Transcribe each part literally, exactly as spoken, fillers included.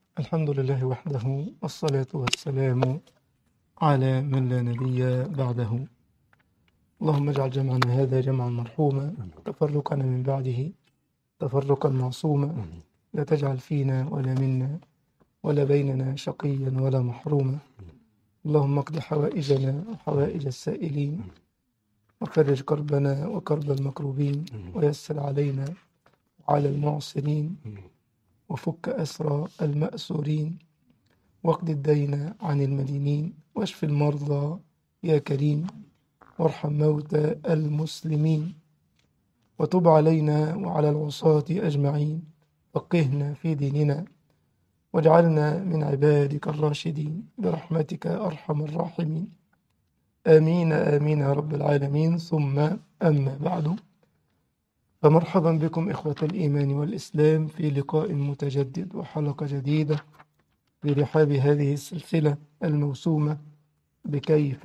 الحمد لله وحده والصلاة والسلام على من لا نبي بعده. اللهم اجعل جمعنا هذا جمعا مرحوما، تفرقنا من بعده تفرقا معصوما، لا تجعل فينا ولا منا ولا بيننا شقيا ولا محروما. اللهم اقض حوائجنا وحوائج السائلين، وفرج كربنا وكرب المكروبين، ويسر علينا وعلى المعسرين، وفك أسرى المأسورين، واقض الدين عن المدينين، واشف المرضى يا كريم، وارحم موتى المسلمين، وتب علينا وعلى العصاة أجمعين، فقهنا في ديننا، واجعلنا من عبادك الراشدين برحمتك أرحم الراحمين. آمين آمين يا رب العالمين. ثم أما بعد، فمرحبا بكم إخوة الإيمان والإسلام في لقاء متجدد وحلقة جديدة برحاب هذه السلسلة الموسومة بكيف،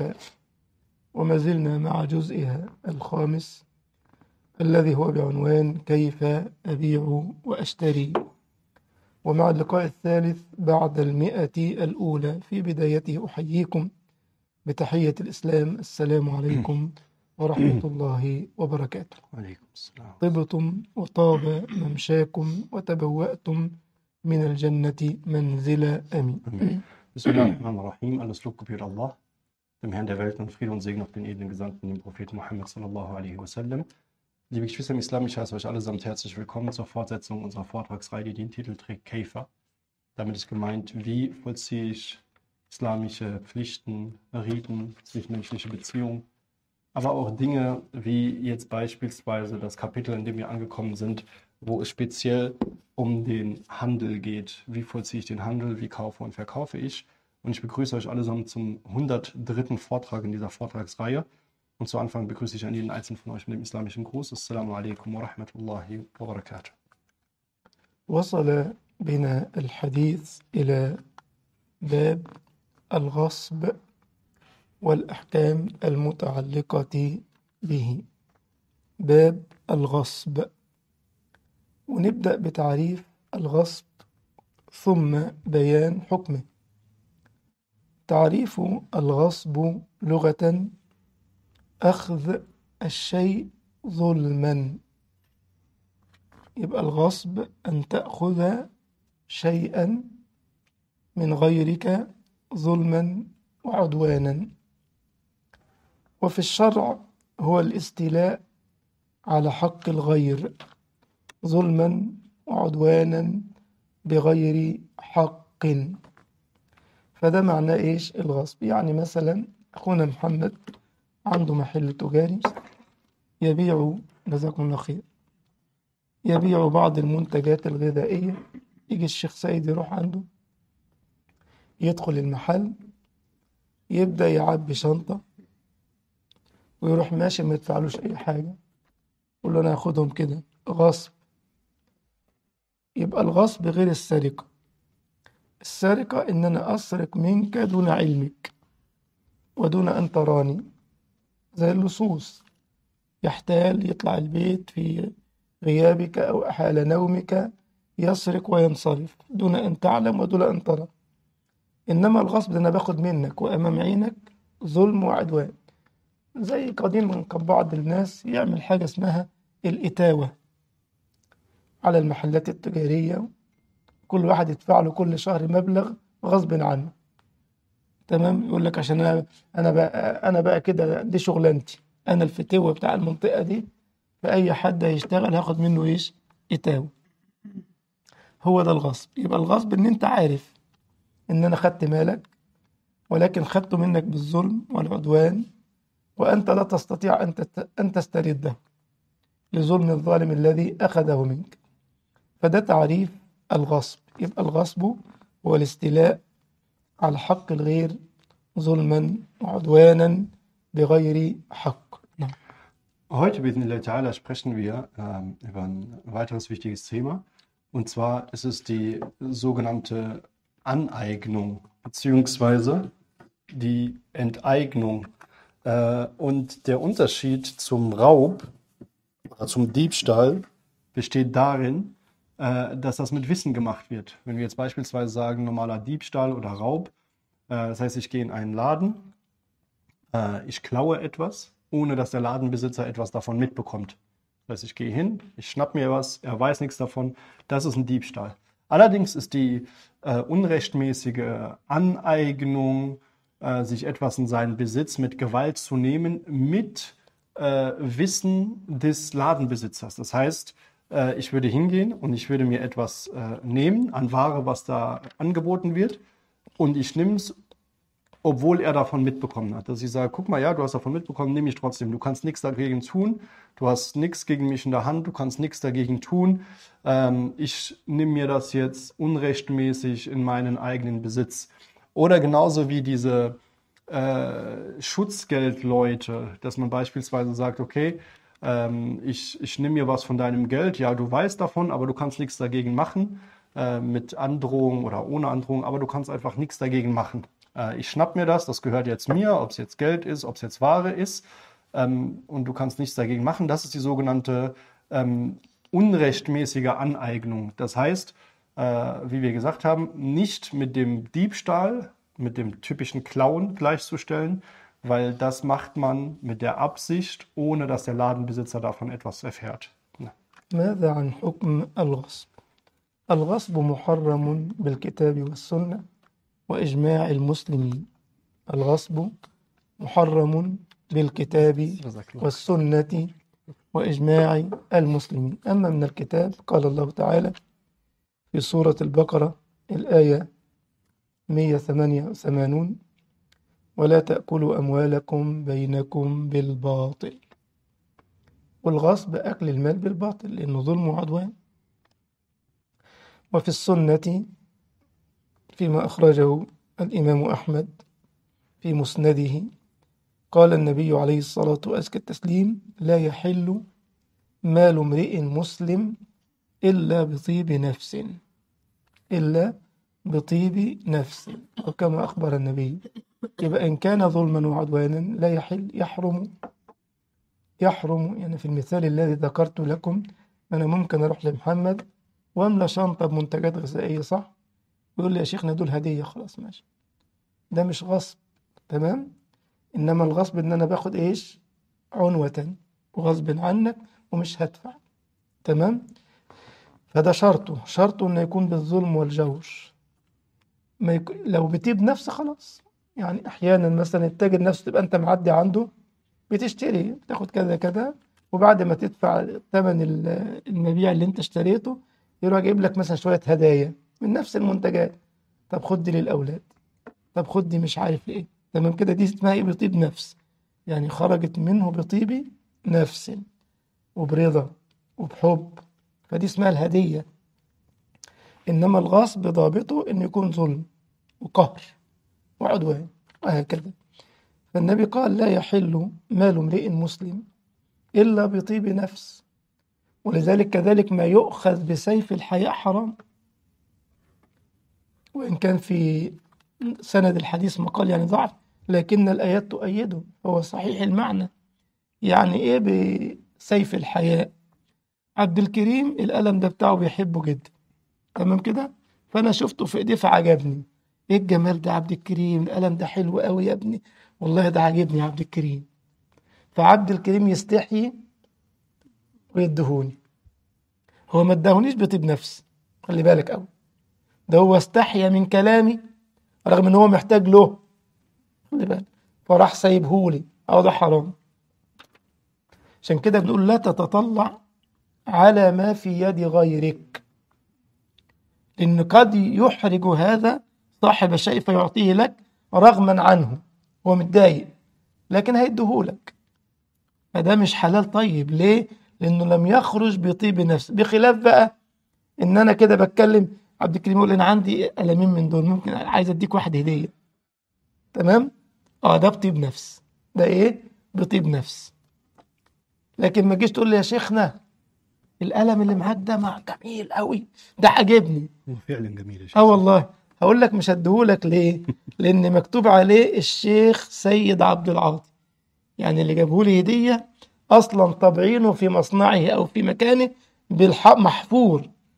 وما زلنا مع جزئها الخامس الذي هو بعنوان كيف أبيع وأشتري، ومع اللقاء الثالث بعد المئة الأولى. في بدايته أحييكم بتحية الإسلام، السلام عليكم ورحمة الله وبركاته. وعليكم السلام. طبتم وطاب ممشاكم وتبوأتم من الجنة منزلا. آمين. Bismillahirrahmanirrahim. Alles Lob gebührt Allah, dem Herrn der Welt, und Friede und Segen auf den edlen Gesandten, dem Propheten Muhammad sallallahu alaihi wasallam. Liebe Geschwister im Islam, ich heiße euch allesamt herzlich willkommen zur Fortsetzung unserer Vortragsreihe, die den Titel trägt Kaifa. Damit ist gemeint, wie vollziehe ich islamische Pflichten, Riten, zwischenmenschliche Beziehungen, aber auch Dinge wie jetzt beispielsweise das Kapitel, in dem wir angekommen sind, wo es speziell um den Handel geht. Wie vollziehe ich den Handel, wie kaufe und verkaufe ich? Und ich begrüße euch allesamt zum hundertdritten Vortrag in dieser Vortragsreihe. Und zu Anfang begrüße ich an jeden einzelnen von euch mit dem islamischen Gruß. Assalamu alaikum wa rahmatullahi wa barakatuh. وصل بنا الحديث إلى باب الغصب والأحكام المتعلقة به. باب الغصب، ونبدأ بتعريف الغصب ثم بيان حكمه. تعريف الغصب لغة: أخذ الشيء ظلما. يبقى الغصب أن تأخذ شيئا من غيرك ظلما وعدوانا. وفي الشرع هو الاستيلاء على حق الغير ظلما وعدوانا بغير حق. فده معناه إيش الغصب؟ يعني مثلا أخونا محمد عنده محل تجاري يبيع، جزاكم الله خير، يبيع بعض المنتجات الغذائية. يجي الشيخ سيد يروح عنده، يدخل المحل، يبدأ يعبي شنطة ويروح ماشي ما يدفعلوش أي حاجة، يقول له أنا هاخدهم كده غصب. يبقى الغصب غير السرقة. السرقة إن أنا أسرق منك دون علمك ودون أن تراني، زي اللصوص، يحتال يطلع البيت في غيابك أو حال نومك، يسرق وينصرف دون أن تعلم ودون أن ترى. إنما الغصب ده أنا باخد منك وأمام عينك ظلم وعدوان. زي قديما كان بعض الناس يعمل حاجة اسمها الإتاوة على المحلات التجارية، كل واحد يدفع له كل شهر مبلغ غصب عنه. تمام؟ يقول لك عشان أنا أنا بقى أنا بقى كده، دي شغلانتي، أنا الفتوة بتاع المنطقة دي، فأي حد هيشتغل هاخد منه إيش؟ إتاوة. هو ده الغصب. يبقى الغصب إن أنت عارف إن أنا خدت مالك، ولكن خدته منك بالظلم والعدوان، وأنت لا تستطيع أن أن تسترده لظلم الظالم الذي أخذه منك. فده تعريف الغصب. يبقى الغصب هو الاستيلاء على حق الغير ظلما وعدوانا بغير حق. نعم. Heute, bi'idhnillah ta'ala, sprechen wir ähm, über ein weiteres wichtiges Thema. Und zwar ist es die sogenannte Aneignung beziehungsweise die Enteignung. Äh, und der Unterschied zum Raub oder zum Diebstahl besteht darin, äh, dass das mit Wissen gemacht wird. Wenn wir jetzt beispielsweise sagen, normaler Diebstahl oder Raub, äh, das heißt, ich gehe in einen Laden, äh, ich klaue etwas, ohne dass der Ladenbesitzer etwas davon mitbekommt. Das heißt, ich gehe hin, ich schnapp mir was, er weiß nichts davon, das ist ein Diebstahl. Allerdings ist die äh, unrechtmäßige Aneignung, äh, sich etwas in seinen Besitz mit Gewalt zu nehmen, mit äh, Wissen des Ladenbesitzers. Das heißt, äh, ich würde hingehen und ich würde mir etwas äh, nehmen an Ware, was da angeboten wird, und ich nehme es, obwohl er davon mitbekommen hat. Dass ich sage, guck mal, ja, du hast davon mitbekommen, nehme ich trotzdem. Du kannst nichts dagegen tun, du hast nichts gegen mich in der Hand, du kannst nichts dagegen tun. Ähm, ich nehme mir das jetzt unrechtmäßig in meinen eigenen Besitz. Oder genauso wie diese äh, Schutzgeldleute, dass man beispielsweise sagt, okay, ähm, ich, ich nehme mir was von deinem Geld, ja, du weißt davon, aber du kannst nichts dagegen machen, äh, mit Androhung oder ohne Androhung, aber du kannst einfach nichts dagegen machen. Ich schnapp mir das, das gehört jetzt mir, ob es jetzt Geld ist, ob es jetzt Ware ist, ähm, und du kannst nichts dagegen machen. Das ist die sogenannte ähm, unrechtmäßige Aneignung. Das heißt, äh, wie wir gesagt haben, nicht mit dem Diebstahl, mit dem typischen Klauen gleichzustellen, weil das macht man mit der Absicht, ohne dass der Ladenbesitzer davon etwas erfährt. ماذا عن حكم الغصب؟ الغصب محرم بالكتاب والسنة وإجماع المسلمين. الغصب محرم بالكتاب والسنة وإجماع المسلمين. أما من الكتاب قال الله تعالى في سورة البقرة الآية مئة وثمانية وثمانين: ولا تأكلوا أموالكم بينكم بالباطل. والغصب أكل المال بالباطل لأنه ظلم وعدوان. وفي السنة فيما أخرجه الإمام أحمد في مسنده قال النبي عليه الصلاة وأزكى التسليم: لا يحل مال امرئ مسلم إلا بطيب نفس إلا بطيب نفس، وكما أخبر النبي. يبقى إن كان ظلما وعدوانا لا يحل، يحرم يحرم يعني في المثال الذي ذكرت لكم، أنا ممكن أروح لمحمد وأملى شنطة بمنتجات غذائية، صح؟ يقول لي يا شيخنا دول هدية، خلاص ماشي، ده مش غصب، تمام؟ إنما الغصب إن أنا باخد إيش؟ عنوة وغصب عنك ومش هدفع، تمام؟ فده شرطه شرطه إنه يكون بالظلم والجور. ما يك... لو بتيب نفس خلاص، يعني أحيانا مثلا التاجر نفسه تبقى أنت معدي عنده بتشتري، تاخد كذا كذا، وبعد ما تدفع ثمن المبيع اللي أنت اشتريته يروح جايب لك مثلا شوية هدايا من نفس المنتجات. طب خد دي للأولاد، طب خد دي مش عارف لإيه، تمام كده؟ دي اسمها إيه؟ بطيب نفس، يعني خرجت منه بطيب نفس وبرضا وبحب، فدي اسمها الهدية. إنما الغصب ضابطه إنه يكون ظلم وقهر وعدوان وهكذا. فالنبي قال: لا يحل مال امرئ مسلم إلا بطيب نفس. ولذلك كذلك ما يؤخذ بسيف الحياء حرام، وإن كان في سند الحديث مقال يعني ضعف، لكن الآيات تؤيده، هو صحيح المعنى. يعني إيه بسيف الحياء؟ عبد الكريم القلم ده بتاعه بيحبه جدا، تمام كده؟ فأنا شفته في إيديه فعجبني. إيه الجمال ده عبد الكريم، القلم ده حلو قوي يا ابني، والله ده عاجبني عبد الكريم. فعبد الكريم يستحي ويدهوني، هو ما ادهونيش بطيب نفس، خلي بالك قوي، ده هو استحيا من كلامي رغم ان هو محتاج له، خلي بالك، فراح سايبهولي. اه ده حرام. عشان كده بنقول لا تتطلع على ما في يد غيرك، لأن قد يحرج هذا صاحب الشيء فيعطيه لك رغما عنه، هو متضايق لكن هيديهولك، فده مش حلال طيب. ليه؟ لأنه لم يخرج بطيب نفس. بخلاف بقى إن أنا كده بتكلم، عبد الكريم يقول أنا عندي قلمين من دول، ممكن عايز أديك واحد هدية، تمام؟ آه ده بطيب نفس، ده إيه؟ بطيب نفس. لكن ما تجيش تقول لي يا شيخنا القلم اللي معاك ده مع جميل قوي، ده عجبني. هو فعلا جميل يا شيخ. اه والله. هقول لك مش هديهولك ليه؟ لأن مكتوب عليه الشيخ سيد عبد العاطي، يعني اللي جابهولي هدية أصلا طابعينه في مصنعه أو في مكانه بالحق محفور،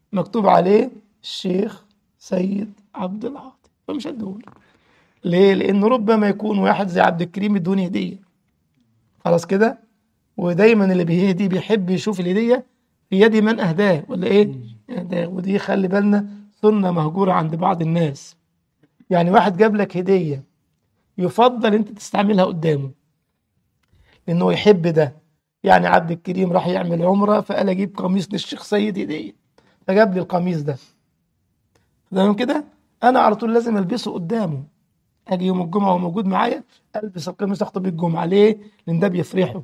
مكتوب عليه الشيخ سيد عبد العاطي، فمش هديهوله. ليه؟ لأن ربما يكون واحد زي عبد الكريم ادوني هدية، خلاص كده. ودايما اللي بيهدي بيحب يشوف الهدية في يد من أهداه، ولا إيه؟ أهداه. ودي خلي بالنا سنة مهجورة عند بعض الناس. يعني واحد جاب لك هدية، يفضل أنت تستعملها قدامه لأنه يحب ده. يعني عبد الكريم راح يعمل عمرة، فقال أجيب قميص للشيخ سيد هدية، فجاب لي القميص ده. تمام كده؟ أنا على طول لازم ألبسه قدامه. أجي يوم الجمعة وهو موجود معايا ألبس القميص أخطب بيه الجمعة. ليه؟ لأن ده بيفرحه،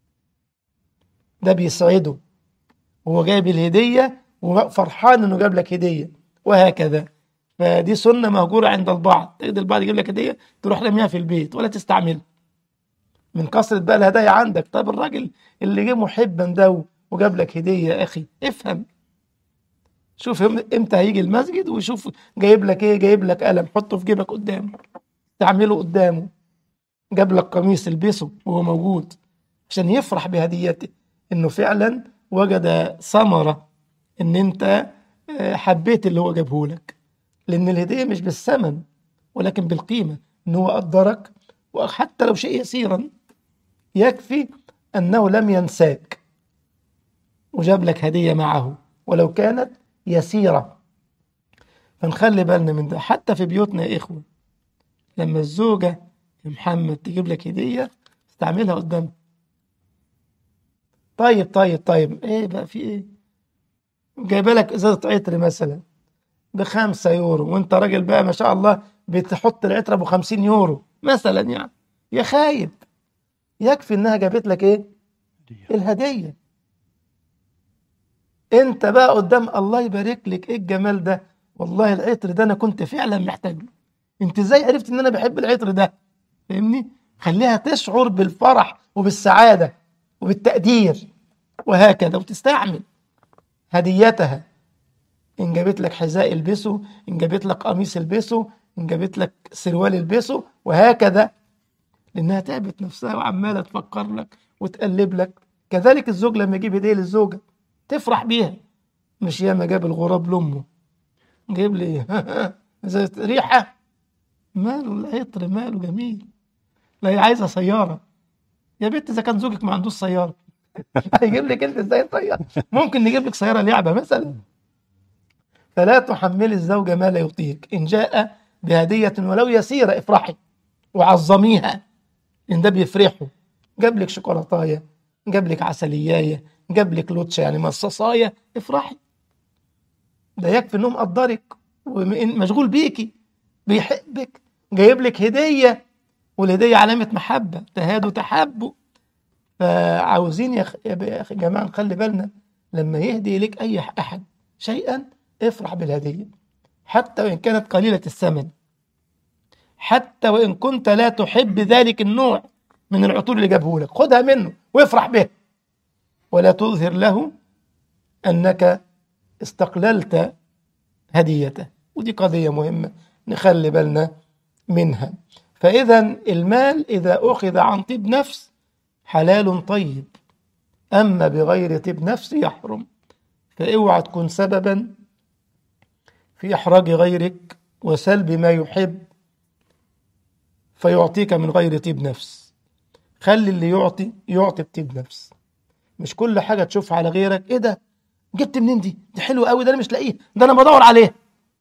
ده بيسعده، وهو جايب الهدية وفرحان إنه جاب لك هدية، وهكذا. فدي سنة مهجورة عند البعض. تجد البعض يجيب لك هدية تروح رميها في البيت ولا تستعملها من كثرة بقى الهدايا عندك. طب الراجل اللي جه محبا ده وجاب لك هدية يا أخي افهم، شوف امتى هيجي المسجد وشوف جايب لك ايه. جايب لك قلم حطه في جيبك قدامه، تعمله قدامه. جاب لك قميص البسه وهو موجود عشان يفرح بهديته، انه فعلا وجد ثمرة ان انت آه، حبيت اللي هو جابه لك. لان الهدية مش بالثمن ولكن بالقيمة، ان هو قدرك، وحتى لو شيء يسيرا يكفي انه لم ينساك وجاب لك هدية معه ولو كانت يسيرة. فنخلي بالنا من ده حتى في بيوتنا يا إخوة. لما الزوجة يا محمد تجيب لك هدية استعملها قدامك. طيب طيب طيب ايه بقى في ايه؟ جايبه لك ازازة عطر مثلا بخمسة يورو، وانت راجل بقى ما شاء الله بتحط العطر ابو خمسين يورو مثلا، يعني يا خايب، يكفي انها جابت لك ايه؟ الهدية. انت بقى قدام الله يبارك لك، ايه الجمال ده؟ والله العطر ده انا كنت فعلا محتاج له. انت ازاي عرفت ان انا بحب العطر ده؟ فاهمني؟ خليها تشعر بالفرح وبالسعادة وبالتقدير، وهكذا. وتستعمل هديتها. ان جابت لك حذاء البسه، ان جابت لك قميص البسه، ان جابت لك سروال البسه، وهكذا. لانها تعبت نفسها وعماله تفكر لك وتقلب لك. كذلك الزوج لما يجيب هديه للزوجه تفرح بيها. مش ياما جاب الغراب لامه جايب لي ايه؟ زي ريحه، ماله العطر ماله جميل. لا هي عايزه سياره. يا بنت اذا كان زوجك ما عندوش سياره هيجيب لك انت ازاي سياره؟ ممكن نجيب لك سياره لعبه مثلا. فلا تحمل الزوج ما لا يطيق. ان جاء بهديه ولو يسيره افرحي وعظميها، ان ده بيفرحه. جاب لك شوكولاتايه، جاب لك عسليايه، جاب لك لوتشا يعني مصاصايه، افرحي. ده يكفي انه مقدرك ومشغول بيكي، بيحبك، جايب لك هديه، والهديه علامه محبه، تهادوا تحبوا. فعاوزين يا أخ- يا أخي جماعه نخلي بالنا لما يهدي لك اي احد شيئا افرح بالهديه، حتى وان كانت قليله الثمن، حتى وان كنت لا تحب ذلك النوع من العطور اللي جابه لك، خدها منه وافرح به، ولا تظهر له انك استقللت هديته. ودي قضيه مهمه نخلي بالنا منها. فاذا المال اذا اخذ عن طيب نفس حلال طيب، اما بغير طيب نفس يحرم. فاوعى تكون سببا في احراج غيرك وسلب ما يحب فيعطيك من غير طيب نفس. خلي اللي يعطي يعطي بطيب نفس. مش كل حاجه تشوفها على غيرك ايه ده جبت منين دي دي حلوه قوي، ده انا مش لاقيه، ده انا بدور عليه.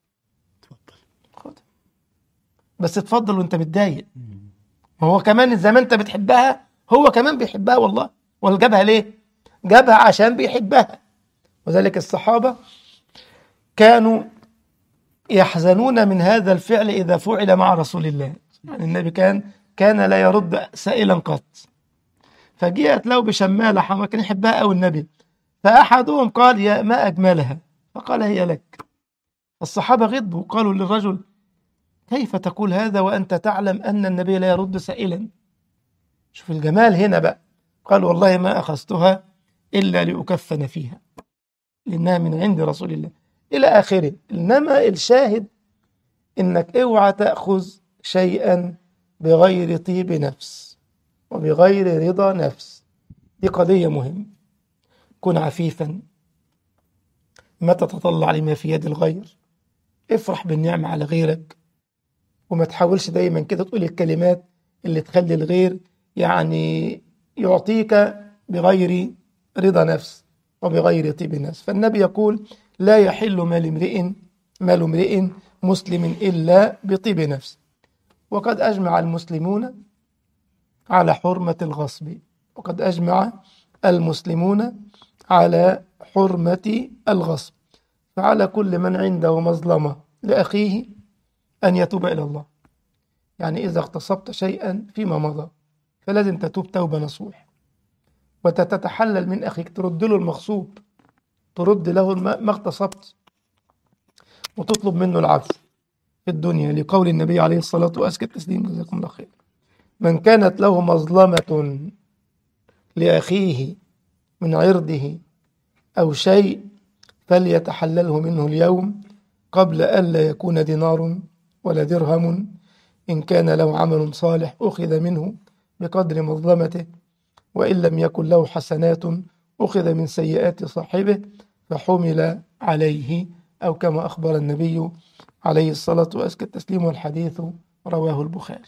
خد، بس اتفضل وانت متضايق. ما هو كمان زي ما انت بتحبها هو كمان بيحبها والله. ولا جابها ليه؟ جابها عشان بيحبها. وذلك الصحابه كانوا يحزنون من هذا الفعل إذا فعل مع رسول الله. يعني النبي كان كان لا يرد سائلا قط. فجاءت له بشمالة حمراء كان يحبها أوي النبي، فأحدهم قال يا ما أجملها، فقال هي لك. الصحابة غضبوا وقالوا للرجل كيف تقول هذا وأنت تعلم أن النبي لا يرد سائلا؟ شوف الجمال هنا بقى. قال والله ما أخذتها إلا لأكفن فيها لأنها من عند رسول الله إلى آخره. إنما الشاهد إنك اوعى تأخذ شيئا بغير طيب نفس وبغير رضا نفس. دي قضية مهمة. كن عفيفا، ما تتطلع لما في يد الغير، افرح بالنعمة على غيرك، وما تحاولش دايما كده تقول الكلمات اللي تخلي الغير يعني يعطيك بغير رضا نفس وبغير طيب نفس. فالنبي يقول لا يحل مال امرئ مال امرئ مسلم إلا بطيب نفس. وقد أجمع المسلمون على حرمة الغصب، وقد أجمع المسلمون على حرمة الغصب. فعلى كل من عنده مظلمة لأخيه أن يتوب إلى الله. يعني إذا اغتصبت شيئا فيما مضى فلازم تتوب توبة نصوح، وتتحلل من أخيك، ترد له المغصوب، ترد له ما اغتصبت، وتطلب منه العفو في الدنيا، لقول النبي عليه الصلاة وأزكى التسليم جزاكم الله خير: من كانت له مظلمة لأخيه من عرضه أو شيء فليتحلله منه اليوم قبل ألا يكون دينار ولا درهم. إن كان له عمل صالح أخذ منه بقدر مظلمته، وإن لم يكن له حسنات أخذ من سيئات صاحبه فحمل عليه، أو كما أخبر النبي عليه الصلاة وأزكى التسليم، والحديث رواه البخاري.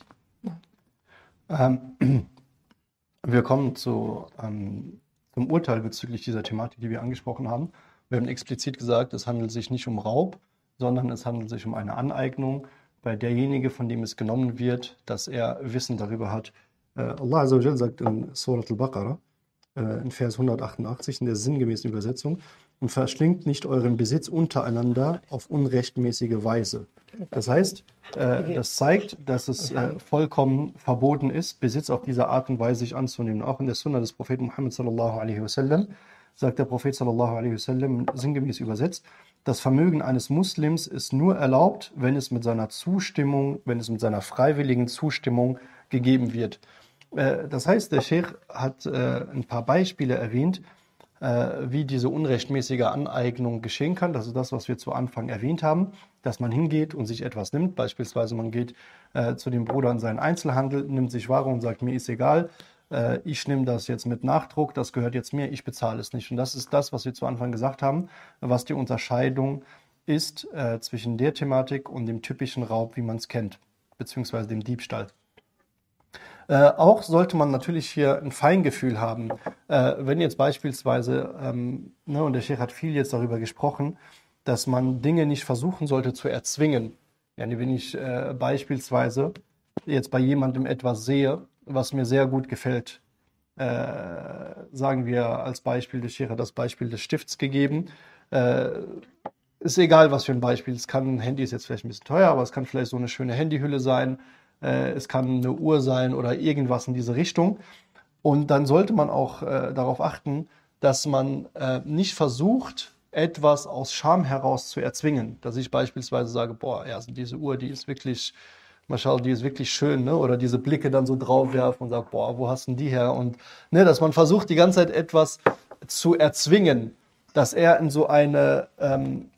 Ähm, wir kommen zu, ähm, zum Urteil bezüglich dieser Thematik, die wir angesprochen haben. Wir haben explizit gesagt, es handelt sich nicht um Raub, sondern es handelt sich um eine Aneignung, bei derjenige, von dem es genommen wird, dass er Wissen darüber hat. Äh, Allah Azza wa Jal sagt in Surat al-Baqarah, äh, in Vers hundertachtundachtzig, in der sinngemäßen Übersetzung: und verschlingt nicht euren Besitz untereinander auf unrechtmäßige Weise. Das heißt, äh, das zeigt, dass es äh, vollkommen verboten ist, Besitz auf diese Art und Weise sich anzunehmen. Auch in der Sunna des Propheten Muhammad sallallahu alaihi wasallam sagt der Prophet sallallahu alaihi wasallam sinngemäß übersetzt: Das Vermögen eines Muslims ist nur erlaubt, wenn es mit seiner Zustimmung, wenn es mit seiner freiwilligen Zustimmung gegeben wird. Äh, das heißt, der Sheikh hat äh, ein paar Beispiele erwähnt, wie diese unrechtmäßige Aneignung geschehen kann. Das ist das, was wir zu Anfang erwähnt haben, dass man hingeht und sich etwas nimmt. Beispielsweise man geht äh, zu dem Bruder in seinen Einzelhandel, nimmt sich Ware und sagt, mir ist egal, äh, ich nehme das jetzt mit Nachdruck, das gehört jetzt mir, ich bezahle es nicht. Und das ist das, was wir zu Anfang gesagt haben, was die Unterscheidung ist äh, zwischen der Thematik und dem typischen Raub, wie man es kennt, beziehungsweise dem Diebstahl. Äh, auch sollte man natürlich hier ein Feingefühl haben. Äh, wenn jetzt beispielsweise, ähm, ne, und der Sheikh hat viel jetzt darüber gesprochen, dass man Dinge nicht versuchen sollte zu erzwingen. Yani wenn ich äh, beispielsweise jetzt bei jemandem etwas sehe, was mir sehr gut gefällt, äh, sagen wir als Beispiel, der Sheikh hat das Beispiel des Stifts gegeben, äh, ist egal, was für ein Beispiel. Es kann, ein Handy ist jetzt vielleicht ein bisschen teuer, aber es kann vielleicht so eine schöne Handyhülle sein. Es kann eine Uhr sein oder irgendwas in diese Richtung. Und dann sollte man auch äh, darauf achten, dass man äh, nicht versucht, etwas aus Scham heraus zu erzwingen. Dass ich beispielsweise sage, boah, ja, also diese Uhr, die ist wirklich, Maschallah, die ist wirklich schön, ne? Oder diese Blicke dann so drauf werfen und sagt, boah, wo hast denn die her? Und ne, dass man versucht, die ganze Zeit etwas zu erzwingen, dass er in so eine ähm,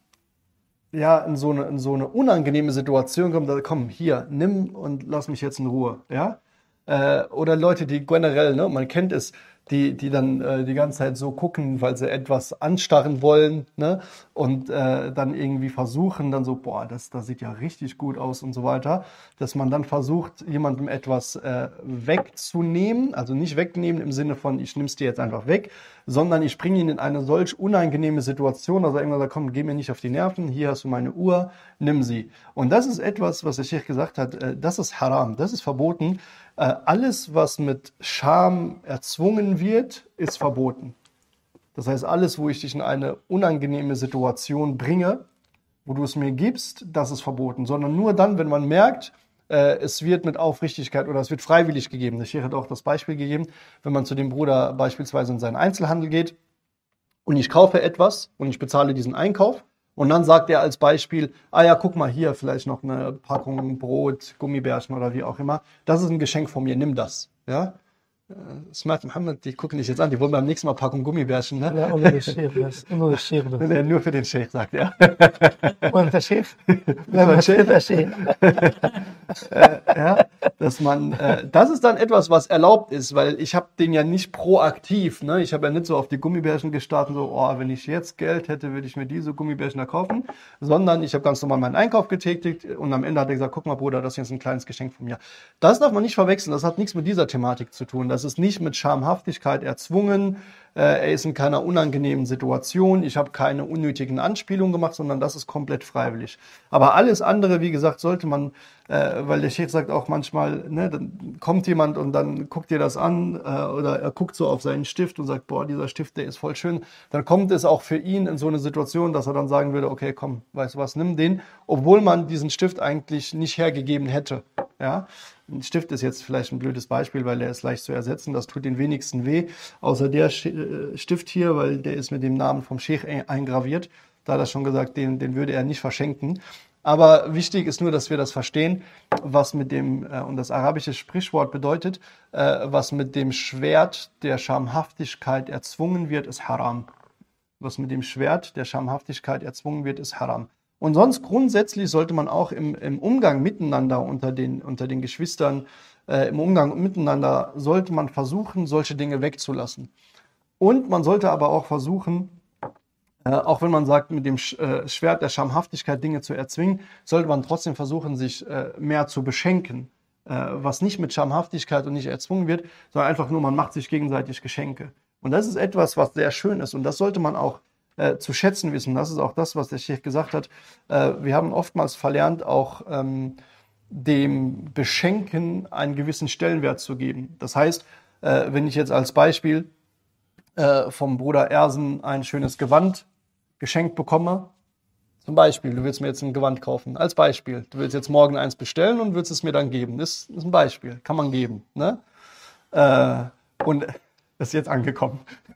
ja, in so eine, in so eine unangenehme Situation kommt, da, komm, hier, nimm und lass mich jetzt in Ruhe, ja? Äh, oder Leute, die generell, ne, man kennt es, die, die dann äh, die ganze Zeit so gucken, weil sie etwas anstarren wollen, ne, und äh, dann irgendwie versuchen, dann so, boah, das, das sieht ja richtig gut aus und so weiter, dass man dann versucht, jemandem etwas äh, wegzunehmen, also nicht wegnehmen im Sinne von, ich nehme es dir jetzt einfach weg, sondern ich bringe ihn in eine solch unangenehme Situation, also irgendwann sagt, komm, geh mir nicht auf die Nerven, hier hast du meine Uhr, nimm sie. Und das ist etwas, was der Sheikh gesagt hat, äh, das ist haram, das ist verboten. Äh, alles, was mit Scham erzwungen wird, ist verboten. Das heißt, alles, wo ich dich in eine unangenehme Situation bringe, wo du es mir gibst, das ist verboten. Sondern nur dann, wenn man merkt, äh, es wird mit Aufrichtigkeit oder es wird freiwillig gegeben. Der Sheikh hat auch das Beispiel gegeben, wenn man zu dem Bruder beispielsweise in seinen Einzelhandel geht und ich kaufe etwas und ich bezahle diesen Einkauf, und dann sagt er als Beispiel, ah ja, guck mal hier, vielleicht noch eine Packung Brot, Gummibärchen oder wie auch immer. Das ist ein Geschenk von mir, nimm das. Ja? Smart Mohammed, die gucken dich jetzt an, die wollen beim nächsten Mal Packung Gummibärchen, ne? لا أقول للشيخ بس إنه للشيخ بس Nee, nur für den Sheikh, sagt er. وأنت شيخ لما تبقى شيخ äh, ja, dass man, äh, das ist dann etwas, was erlaubt ist, weil ich habe den ja nicht proaktiv, ne? Ich habe ja nicht so auf die Gummibärchen gestartet, so, oh, wenn ich jetzt Geld hätte, würde ich mir diese Gummibärchen da kaufen, sondern ich habe ganz normal meinen Einkauf getätigt und am Ende hat er gesagt, guck mal Bruder, das hier ist ein kleines Geschenk von mir. Das darf man nicht verwechseln, das hat nichts mit dieser Thematik zu tun, das ist nicht mit Schamhaftigkeit erzwungen, er ist in keiner unangenehmen Situation, ich habe keine unnötigen Anspielungen gemacht, sondern das ist komplett freiwillig. Aber alles andere, wie gesagt, sollte man, äh, weil der Sheikh sagt auch manchmal, ne, dann kommt jemand und dann guckt dir das an äh, oder er guckt so auf seinen Stift und sagt, boah, dieser Stift, der ist voll schön. Dann kommt es auch für ihn in so eine Situation, dass er dann sagen würde, okay, komm, weißt du was, nimm den, obwohl man diesen Stift eigentlich nicht hergegeben hätte. Ja? Ein Stift ist jetzt vielleicht ein blödes Beispiel, weil der ist leicht zu ersetzen. Das tut den wenigsten weh, außer der Stift hier, weil der ist mit dem Namen vom Sheikh eingraviert. Da hat er schon gesagt, den, den würde er nicht verschenken. Aber wichtig ist nur, dass wir das verstehen, was mit dem, äh, und das arabische Sprichwort bedeutet, äh, was mit dem Schwert der Schamhaftigkeit erzwungen wird, ist Haram. Was mit dem Schwert der Schamhaftigkeit erzwungen wird, ist Haram. Und sonst grundsätzlich sollte man auch im, im Umgang miteinander unter den, unter den Geschwistern, äh, im Umgang miteinander sollte man versuchen, solche Dinge wegzulassen. Und man sollte aber auch versuchen, äh, auch wenn man sagt, mit dem Sch äh, Schwert der Schamhaftigkeit Dinge zu erzwingen, sollte man trotzdem versuchen, sich äh, mehr zu beschenken. Äh, was nicht mit Schamhaftigkeit und nicht erzwungen wird, sondern einfach nur, man macht sich gegenseitig Geschenke. Und das ist etwas, was sehr schön ist. Und das sollte man auch Äh, zu schätzen wissen. Das ist auch das, was der Sheikh gesagt hat. Äh, wir haben oftmals verlernt, auch ähm, dem Beschenken einen gewissen Stellenwert zu geben. Das heißt, äh, wenn ich jetzt als Beispiel äh, vom Bruder Ersen ein schönes Gewand geschenkt bekomme, zum Beispiel, du willst mir jetzt ein Gewand kaufen, als Beispiel, du willst jetzt morgen eins bestellen und willst es mir dann geben. Das ist ein Beispiel, kann man geben. Ne? Äh, und das ist jetzt angekommen.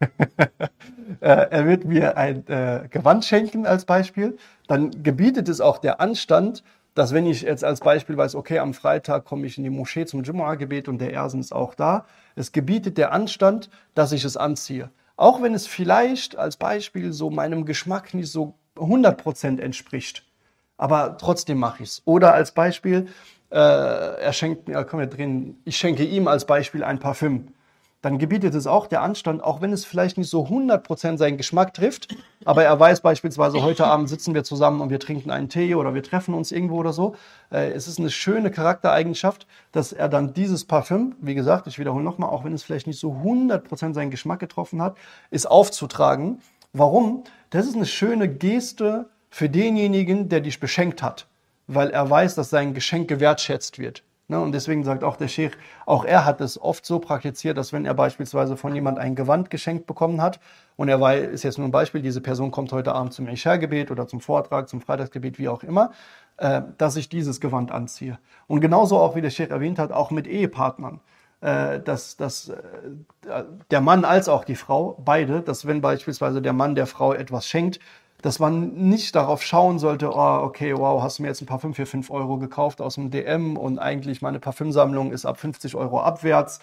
Er wird mir ein äh, Gewand schenken als Beispiel. Dann gebietet es auch der Anstand, dass wenn ich jetzt als Beispiel weiß, okay, am Freitag komme ich in die Moschee zum Jumu'ah-Gebet und der Ersen ist auch da. Es gebietet der Anstand, dass ich es anziehe. Auch wenn es vielleicht als Beispiel so meinem Geschmack nicht so hundert Prozent entspricht. Aber trotzdem mache ich es. Oder als Beispiel, äh, er schenkt mir, komm, wir drehen, ich schenke ihm als Beispiel ein Parfüm. Dann gebietet es auch der Anstand, auch wenn es vielleicht nicht so hundert Prozent seinen Geschmack trifft, aber er weiß beispielsweise, heute Abend sitzen wir zusammen und wir trinken einen Tee oder wir treffen uns irgendwo oder so. Äh, es ist eine schöne Charaktereigenschaft, dass er dann dieses Parfüm, wie gesagt, ich wiederhole nochmal, auch wenn es vielleicht nicht so hundert Prozent seinen Geschmack getroffen hat, ist aufzutragen. Warum? Das ist eine schöne Geste für denjenigen, der dich beschenkt hat, weil er weiß, dass sein Geschenk gewertschätzt wird. Ne, und deswegen sagt auch der Sheikh, auch er hat es oft so praktiziert, dass wenn er beispielsweise von jemand ein Gewand geschenkt bekommen hat und er weiß, ist jetzt nur ein Beispiel, diese Person kommt heute Abend zum Isha-Gebet oder zum Vortrag, zum Freitagsgebet, wie auch immer, äh, dass ich dieses Gewand anziehe. Und genauso auch, wie der Sheikh erwähnt hat, auch mit Ehepartnern, äh, dass, dass äh, der Mann als auch die Frau, beide, dass wenn beispielsweise der Mann der Frau etwas schenkt, dass man nicht darauf schauen sollte, oh, okay, wow, hast du mir jetzt ein Parfüm für fünf Euro gekauft aus dem D M und eigentlich meine Parfümsammlung ist ab fünfzig Euro abwärts.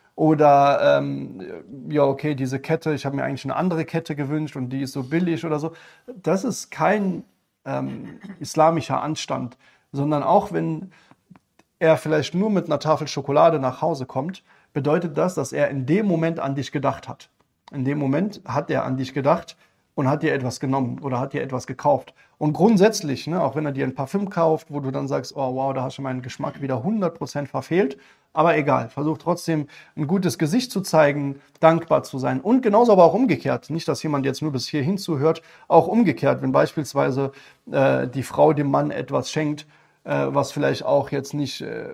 Oder, ähm, ja, okay, diese Kette, ich habe mir eigentlich eine andere Kette gewünscht und die ist so billig oder so. Das ist kein ähm, islamischer Anstand, sondern auch wenn er vielleicht nur mit einer Tafel Schokolade nach Hause kommt, bedeutet das, dass er in dem Moment an dich gedacht hat. In dem Moment hat er an dich gedacht und hat dir etwas genommen oder hat dir etwas gekauft. Und grundsätzlich, ne, auch wenn er dir ein Parfüm kauft, wo du dann sagst, oh wow, da hast du meinen Geschmack wieder hundert Prozent verfehlt, aber egal, versuch trotzdem ein gutes Gesicht zu zeigen, dankbar zu sein. Und genauso aber auch umgekehrt, nicht, dass jemand jetzt nur bis hierhin zuhört, auch umgekehrt, wenn beispielsweise äh, die Frau dem Mann etwas schenkt, äh, was vielleicht auch jetzt nicht äh,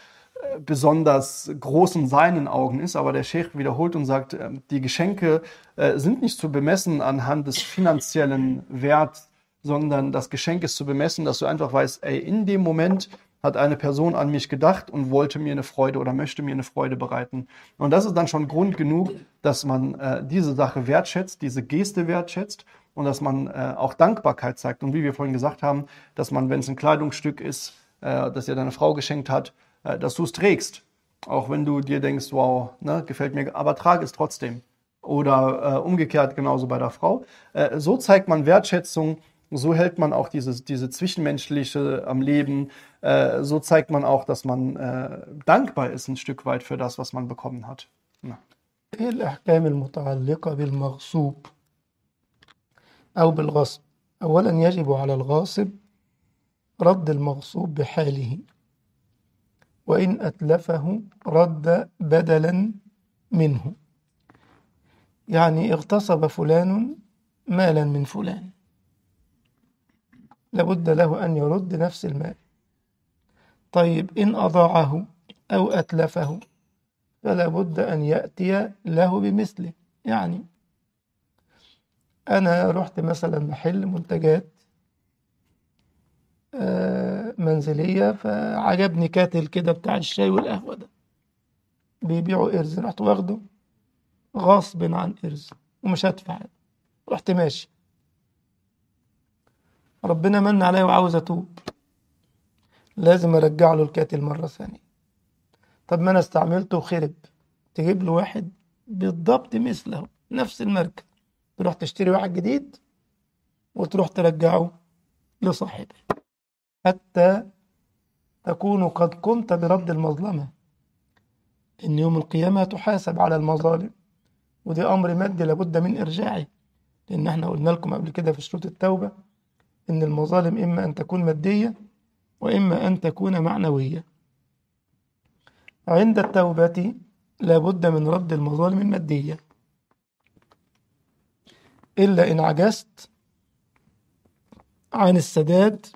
besonders groß in seinen Augen ist, aber der Sheikh wiederholt und sagt, die Geschenke sind nicht zu bemessen anhand des finanziellen Werts, sondern das Geschenk ist zu bemessen, dass du einfach weißt, ey, in dem Moment hat eine Person an mich gedacht und wollte mir eine Freude oder möchte mir eine Freude bereiten. Und das ist dann schon Grund genug, dass man äh, diese Sache wertschätzt, diese Geste wertschätzt und dass man äh, auch Dankbarkeit zeigt. Und wie wir vorhin gesagt haben, dass man, wenn es ein Kleidungsstück ist, äh, das dir deine Frau geschenkt hat, dass du es trägst. Auch wenn du dir denkst, wow, ne, gefällt mir, aber trage es trotzdem. Oder äh, umgekehrt genauso bei der Frau. Äh, so zeigt man Wertschätzung, so hält man auch dieses, diese Zwischenmenschliche am Leben. Äh, so zeigt man auch, dass man äh, dankbar ist ein Stück weit für das, was man bekommen hat. Ja. إيه الأحكام المتعلقة بالمغصوب أو بالغصب؟ أولا يجب على الغاصب رد المغصوب بحاله، وإن أتلفه رد بدلا منه. يعني اغتصب فلان مالا من فلان، لابد له أن يرد نفس المال. طيب إن أضاعه أو أتلفه فلا بد أن يأتي له بمثله. يعني أنا رحت مثلا محل منتجات آه، منزلية، فعجبني كاتل كده بتاع الشاي والقهوة ده، بيبيعوا إرز، رحت واخده غصب عن إرز ومش هدفع، رحت ماشي، ربنا من عليا وعاوز أتوب، لازم أرجع له الكاتل مرة ثانية. طب ما أنا استعملته وخرب، تجيب له واحد بالضبط مثله نفس الماركة، تروح تشتري واحد جديد وتروح ترجعه لصاحبه، حتى تكون قد قمت برد المظلمة. إن يوم القيامة تحاسب على المظالم، ودي أمر مادي لابد من إرجاعه، لأن احنا قلنا لكم قبل كده في شروط التوبة إن المظالم إما أن تكون مادية وإما أن تكون معنوية. عند التوبة لابد من رد المظالم المادية، إلا إن عجزت عن السداد،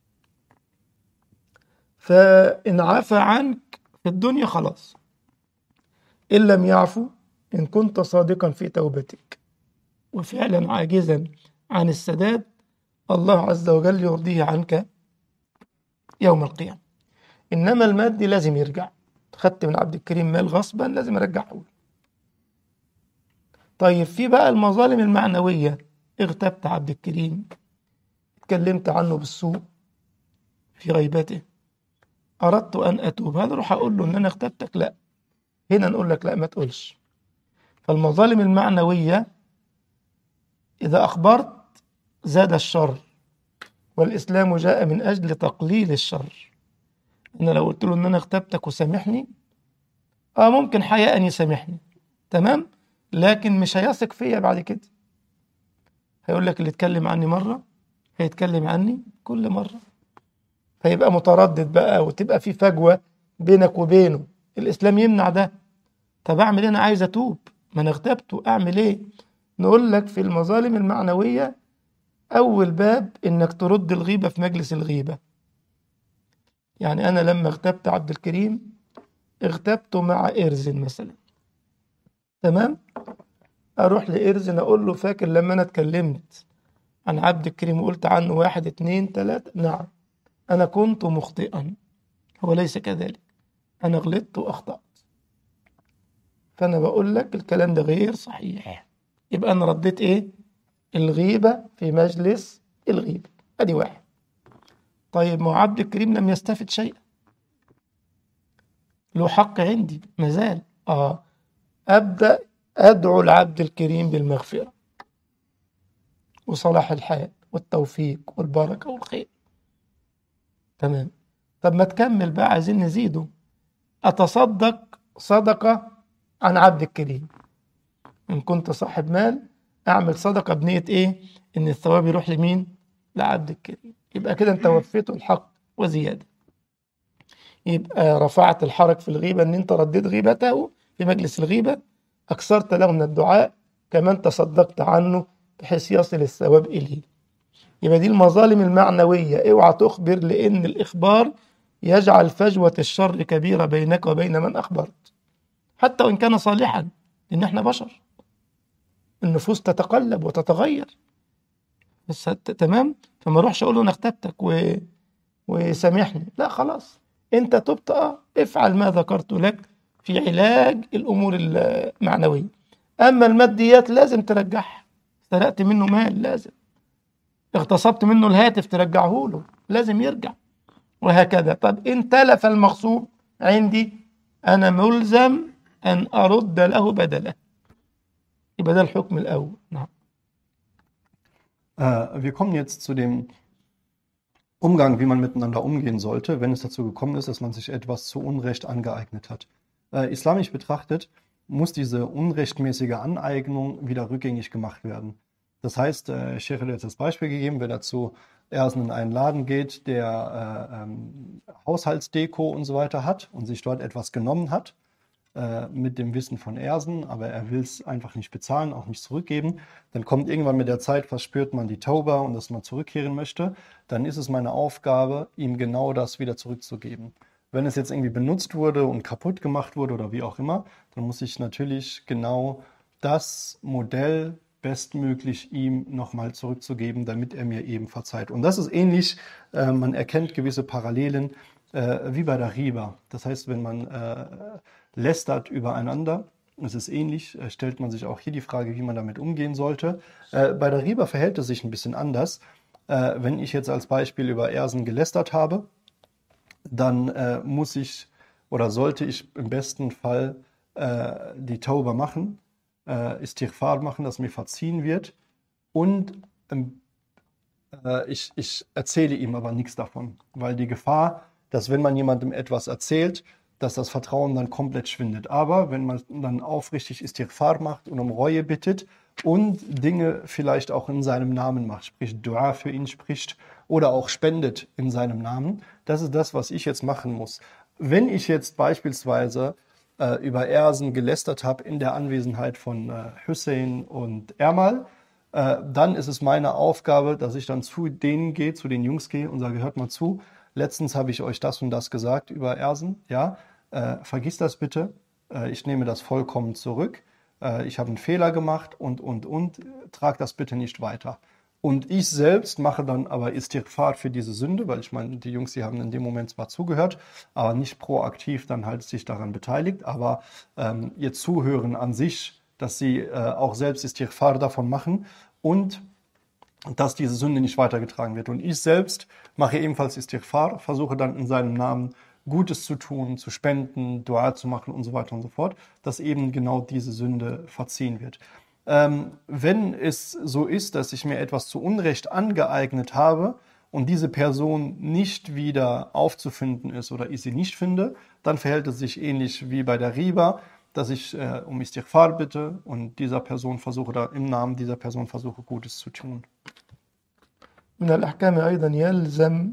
فإن عفى عنك في الدنيا خلاص، إن لم يعفو، إن كنت صادقا في توبتك وفعلا عاجزا عن السداد، الله عز وجل يرضيه عنك يوم القيامة. إنما المادي لازم يرجع، خدت من عبد الكريم مال غصبا لازم أرجعه له. طيب في بقى المظالم المعنوية، اغتبت عبد الكريم، اتكلمت عنه بالسوء في غيبته، أردت أن أتوب، هل أروح أقول له إن أنا اغتبتك؟ لا، هنا نقول لك لا، ما تقولش. فالمظالم المعنوية إذا أخبرت زاد الشر، والإسلام جاء من أجل تقليل الشر. أنا لو قلت له إن أنا اغتبتك وسامحني، آه ممكن حياء يسامحني، تمام، لكن مش هيثق فيا بعد كده، هيقول لك اللي اتكلم عني مرة هيتكلم عني كل مرة، فيبقى متردد بقى، وتبقى في فجوة بينك وبينه. الإسلام يمنع ده. طب أعمل إيه؟ أنا عايز أتوب، ما أنا اغتبته، أعمل إيه؟ نقول لك في المظالم المعنوية أول باب إنك ترد الغيبة في مجلس الغيبة. يعني أنا لما اغتبت عبد الكريم، اغتبته مع إرزن مثلا، تمام، أروح لإرزن أقول له فاكر لما أنا اتكلمت عن عبد الكريم وقلت عنه واحد اتنين تلاتة؟ نعم، أنا كنت مخطئا، هو ليس كذلك، أنا غلطت وأخطأت، فأنا بقول لك الكلام ده غير صحيح. يبقى أنا رديت إيه؟ الغيبة في مجلس الغيبة، أدي واحد. طيب ما عبد الكريم لم يستفد شيئا، له حق عندي مازال، آه أبدأ أدعو العبد الكريم بالمغفرة وصلاح الحال والتوفيق والبركة والخير، تمام. طب ما تكمل بقى، عايزين نزيده، أتصدق صدقة عن عبد الكريم، إن كنت صاحب مال أعمل صدقة بنية إيه؟ إن الثواب يروح لمين؟ لعبد الكريم، يبقى كده أنت وفيته الحق وزيادة، يبقى رفعت الحرج في الغيبة، إن أنت رديت غيبته في مجلس الغيبة، أكثرت له من الدعاء، كمان تصدقت عنه بحيث يصل الثواب إليه. يبقى دي المظالم المعنوية، اوعى تخبر، لأن الإخبار يجعل فجوة الشر كبيرة بينك وبين من أخبرت، حتى وإن كان صالحا، لأن احنا بشر، النفوس تتقلب وتتغير، بس تمام. فما اروحش اقول له انا اغتبتك و... وسامحني، لا خلاص، انت تبت، اه افعل ما ذكرت لك في علاج الامور المعنويه. اما الماديات لازم ترجعها، سرقت منه مال لازم، اغتصبت منه الهاتف ترجعه له، لازم يرجع، وهكذا. طب ان تلف المغصوب عندي، أنا ملزم أن أرد له بدله. يبقى ده الحكم الأول. نعم. Äh, wir kommen jetzt zu dem Umgang, wie man miteinander umgehen sollte, wenn es dazu gekommen ist, dass man sich etwas zu Unrecht angeeignet hat. Äh, islamisch betrachtet muss diese unrechtmäßige Aneignung wieder rückgängig gemacht werden. Das heißt, äh, Sheikh hat jetzt das Beispiel gegeben, wer dazu erst in einen Laden geht, der äh, ähm, Haushaltsdeko und so weiter hat und sich dort etwas genommen hat, äh, mit dem Wissen von Ersen, aber er will es einfach nicht bezahlen, auch nicht zurückgeben, dann kommt irgendwann mit der Zeit, verspürt man die Tauba und dass man zurückkehren möchte, dann ist es meine Aufgabe, ihm genau das wieder zurückzugeben. Wenn es jetzt irgendwie benutzt wurde und kaputt gemacht wurde oder wie auch immer, dann muss ich natürlich genau das Modell bestmöglich ihm nochmal zurückzugeben, damit er mir eben verzeiht. Und das ist ähnlich, äh, man erkennt gewisse Parallelen äh, wie bei der Riba. Das heißt, wenn man äh, lästert übereinander, es ist ähnlich, äh, stellt man sich auch hier die Frage, wie man damit umgehen sollte. Äh, bei der Riba verhält es sich ein bisschen anders. Äh, wenn ich jetzt als Beispiel über Ersen gelästert habe, dann äh, muss ich oder sollte ich im besten Fall äh, die Tauba machen, äh, Istighfar machen, dass mir verziehen wird und ähm, äh, ich, ich erzähle ihm aber nichts davon, weil die Gefahr, dass wenn man jemandem etwas erzählt, dass das Vertrauen dann komplett schwindet. Aber wenn man dann aufrichtig Istighfar macht und um Reue bittet und Dinge vielleicht auch in seinem Namen macht, sprich Dua für ihn spricht oder auch spendet in seinem Namen, das ist das, was ich jetzt machen muss. Wenn ich jetzt beispielsweise äh, über Ersen gelästert habe in der Anwesenheit von äh, Hussein und Ermal, äh, dann ist es meine Aufgabe, dass ich dann zu denen gehe, zu den Jungs gehe und sage, hört mal zu, letztens habe ich euch das und das gesagt über Ersen, ja, äh, vergiss das bitte, äh, ich nehme das vollkommen zurück, äh, ich habe einen Fehler gemacht und, und, und, trag das bitte nicht weiter. Und ich selbst mache dann aber Istighfar für diese Sünde, weil ich meine, die Jungs, die haben in dem Moment zwar zugehört, aber nicht proaktiv dann halt sich daran beteiligt, aber ähm, ihr Zuhören an sich, dass sie äh, auch selbst Istighfar davon machen und dass diese Sünde nicht weitergetragen wird. Und ich selbst mache ebenfalls Istighfar, versuche dann in seinem Namen Gutes zu tun, zu spenden, Dua zu machen und so weiter und so fort, dass eben genau diese Sünde verziehen wird. Ähm, wenn es so ist, dass ich mir etwas zu Unrecht angeeignet habe und diese Person nicht wieder aufzufinden ist oder ich sie nicht finde, dann verhält es sich ähnlich wie bei der Riba, dass ich äh, um Istighfar bitte und dieser Person versuche, da im Namen dieser Person versuche, Gutes zu tun. من الأحكام أيضا يلزم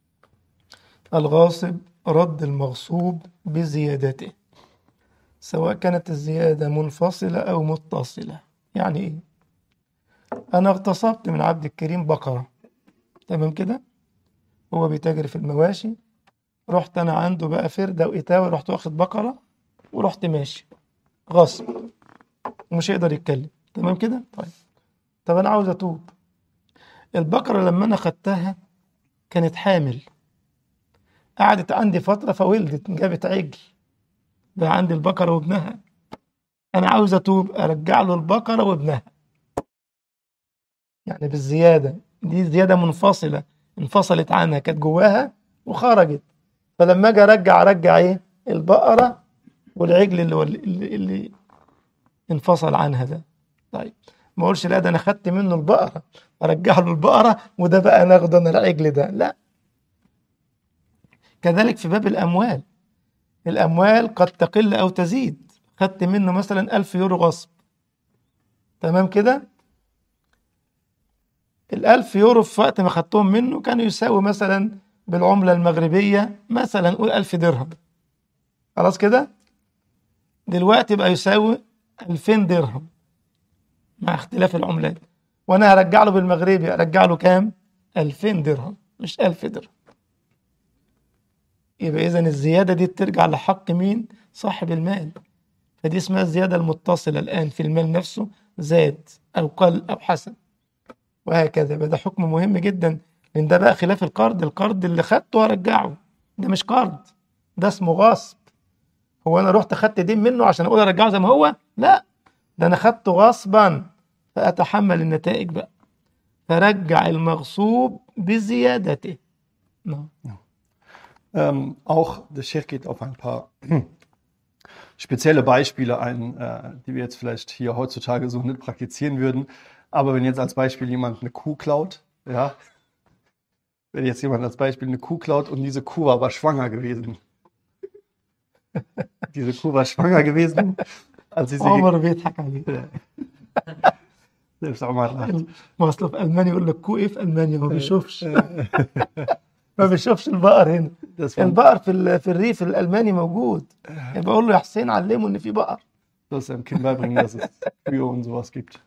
الغاصب رد المغصوب بزيادته، سواء كانت الزيادة منفصلة أو متصلة. يعني إيه؟ أنا اغتصبت من عبد الكريم بقرة، تمام كده؟ هو بيتاجر في المواشي، رحت أنا عنده بقى فردة وإتاوة، رحت واخد بقرة ورحت ماشي غصب ومش هيقدر يتكلم، تمام كده؟ طيب طب أنا عاوز أتوب. البقرة لما أنا خدتها كانت حامل، قعدت عندي فترة فولدت، جابت عجل، بقى عندي البقرة وابنها. أنا عاوز أتوب، أرجع له البقرة وابنها، يعني بالزيادة دي زيادة منفصلة، انفصلت عنها، كانت جواها وخرجت، فلما أجي أرجع أرجع إيه؟ البقرة والعجل اللي, اللي, اللي انفصل عنها ده. طيب ما أقولش لا ده أنا خدت منه البقرة أرجع له البقرة وده بقى ناخده أنا العجل ده، لا. كذلك في باب الأموال، الأموال قد تقل أو تزيد، خدت منه مثلا ألف يورو غصب، تمام كده؟ الألف يورو في وقت ما خدتهم منه كانوا يساوي مثلا بالعملة المغربية مثلا نقول ألف درهم، خلاص كده؟ دلوقتي بقى يساوي ألفين درهم مع اختلاف العملات، وأنا هرجع له بالمغربي أرجع له كام؟ ألفين درهم مش ألف درهم. يبقى إذن الزيادة دي ترجع لحق مين؟ صاحب المال. فدي اسمها الزيادة المتصلة، الآن في المال نفسه زاد أو قل أو حسن وهكذا. يبقى ده حكم مهم جدا، لأن ده بقى خلاف القرض. القرض اللي خدته هرجعه، ده مش قرض، ده اسمه غصب. هو أنا رحت خدت دين منه عشان أقول أرجعه زي ما هو؟ لا، ده أنا خدته غصبا فأتحمل النتائج بقى. فرجع المغصوب بزيادته. نعم. Ähm, auch der Sheikh geht auf ein paar spezielle Beispiele ein, äh, die wir jetzt vielleicht hier heutzutage so nicht praktizieren würden. Aber wenn jetzt als Beispiel jemand eine Kuh klaut, ja, wenn jetzt jemand als Beispiel eine Kuh klaut und diese Kuh war aber schwanger gewesen. Diese Kuh war schwanger gewesen, als sie sie عمر بيضحك عليه. selbst auch mal lacht. ما اصله في المانيا يقول لك كو ايه في المانيا ما بيشوفش ما بيشوفش البقر هنا. Das war, البقر في ال- في الريف الالماني موجود. يعني بقول له يا حسين علمه ان في بقر. das einem Kind beibringen, dass es Kühe und sowas gibt.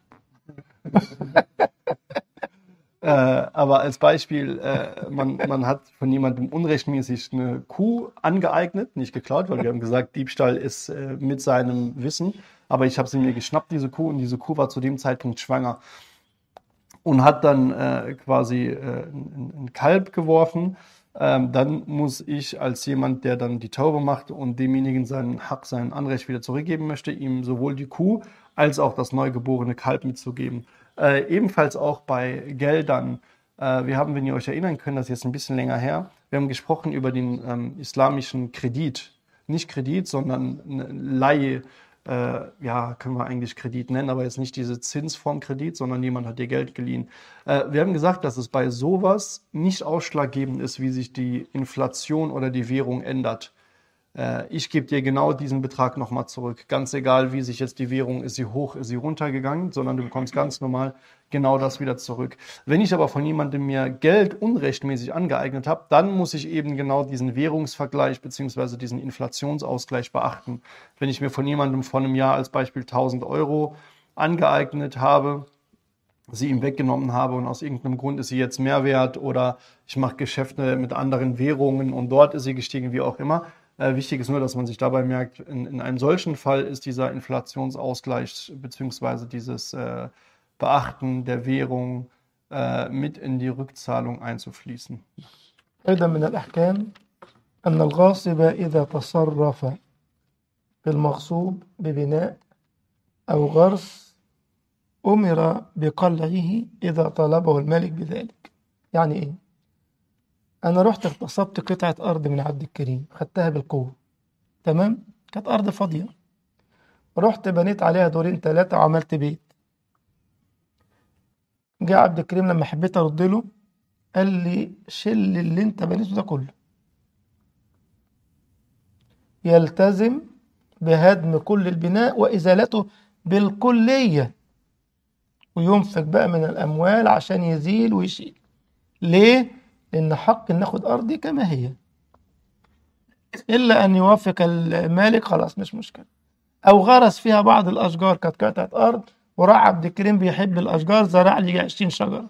Äh, aber als Beispiel, äh, man, man hat von jemandem unrechtmäßig eine Kuh angeeignet, nicht geklaut, weil wir haben gesagt, Diebstahl ist äh, mit seinem Wissen. Aber ich habe sie mir geschnappt, diese Kuh, und diese Kuh war zu dem Zeitpunkt schwanger. Und hat dann äh, quasi äh, ein, ein Kalb geworfen. Ähm, dann muss ich als jemand, der dann die Taube macht und demjenigen seinen Haq, sein Anrecht wieder zurückgeben möchte, ihm sowohl die Kuh als auch das neugeborene Kalb mitzugeben. Äh, ebenfalls auch bei Geldern. Äh, wir haben, wenn ihr euch erinnern könnt, das ist jetzt ein bisschen länger her, wir haben gesprochen über den ähm, islamischen Kredit. Nicht Kredit, sondern eine Leihe. Äh, ja, können wir eigentlich Kredit nennen, aber jetzt nicht diese Zinsform Kredit, sondern jemand hat dir Geld geliehen. Äh, wir haben gesagt, dass es bei sowas nicht ausschlaggebend ist, wie sich die Inflation oder die Währung ändert. Äh, ich gebe dir genau diesen Betrag nochmal zurück. Ganz egal, wie sich jetzt die Währung, ist sie hoch, ist sie runtergegangen, sondern du bekommst ganz normal genau das wieder zurück. Wenn ich aber von jemandem mir Geld unrechtmäßig angeeignet habe, dann muss ich eben genau diesen Währungsvergleich bzw. diesen Inflationsausgleich beachten. Wenn ich mir von jemandem vor einem Jahr als Beispiel tausend Euro angeeignet habe, sie ihm weggenommen habe und aus irgendeinem Grund ist sie jetzt mehr wert oder ich mache Geschäfte mit anderen Währungen und dort ist sie gestiegen, wie auch immer. Äh, wichtig ist nur, dass man sich dabei merkt, in, in einem solchen Fall ist dieser Inflationsausgleich bzw. dieses äh, Beachten der Währung äh, mit in die Rückzahlung einzufließen. أيضا من الأحكام أن الغاصب إذا تصرف في المغصوب ببناء أو غرس أمر بقلعه إذا طلبه المالك بذلك. يعني إيه؟ أنا رحت اغتصبت قطعة أرض من عبد الكريم، خدتها بالقوة، تمام؟ كانت أرض فاضية، رحت بنيت عليها دورين ثلاثة وعملت بيت. جاء عبد الكريم لما حبيت أرد له قال لي شيل اللي أنت بنيته ده كله، يلتزم بهدم كل البناء وإزالته بالكلية، وينفق بقى من الأموال عشان يزيل ويشيل. ليه؟ لأن حق إن ناخد أرضي كما هي، إلا أن يوافق المالك خلاص مش مشكلة. أو غرس فيها بعض الأشجار، كانت قطعة أرض وراح عبد الكريم بيحب الأشجار زرع لي عشرين شجرة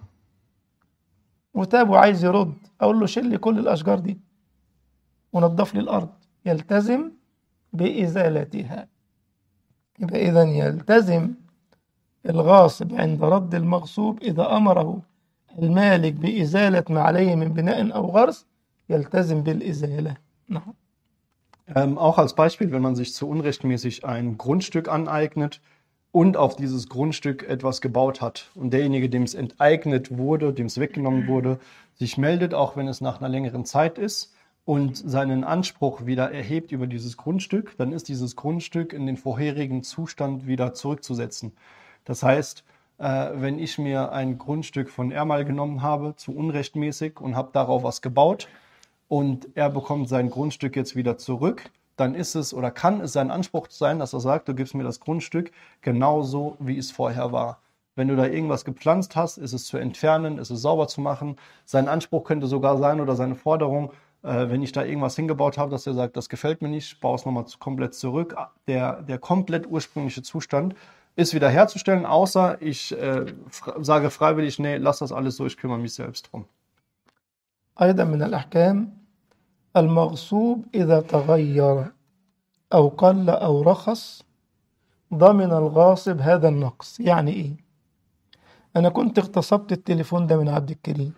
وتاب وعايز يرد، أقول له شيل لي كل الأشجار دي ونضف لي الأرض، يلتزم بإزالتها. يبقى إذن يلتزم الغاصب عند رد المغصوب إذا أمره المالك بإزالة ما عليه من بناء أو غرس يلتزم بالإزالة. نعم. Ähm, auch als Beispiel, wenn man sich zu unrechtmäßig ein Grundstück aneignet und auf dieses Grundstück etwas gebaut hat und derjenige, dem es enteignet wurde, dem es weggenommen wurde, sich meldet, auch wenn es nach einer längeren Zeit ist und seinen Anspruch wieder erhebt über dieses Grundstück, dann ist dieses Grundstück in den vorherigen Zustand wieder zurückzusetzen. Das heißt, äh, wenn ich mir ein Grundstück von Ermal genommen habe, zu unrechtmäßig und habe darauf was gebaut und er bekommt sein Grundstück jetzt wieder zurück, dann ist es oder kann es sein Anspruch sein, dass er sagt, du gibst mir das Grundstück genauso, wie es vorher war. Wenn du da irgendwas gepflanzt hast, ist es zu entfernen, ist es sauber zu machen. Sein Anspruch könnte sogar sein oder seine Forderung, äh, wenn ich da irgendwas hingebaut habe, dass er sagt, das gefällt mir nicht, baue es nochmal komplett zurück. Der, der komplett ursprüngliche Zustand ist wiederherzustellen, außer ich äh, sage freiwillig, nee, lass das alles so, ich kümmere mich selbst drum. أيضا من الأحكام المغصوب إذا تغير أو قل أو رخص ضمن الغاصب هذا النقص. يعني إيه؟ أنا كنت اغتصبت التليفون ده من عبد الكريم،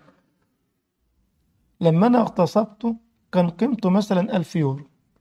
لما أنا اغتصبته كان قيمته مثلا ألف يورو،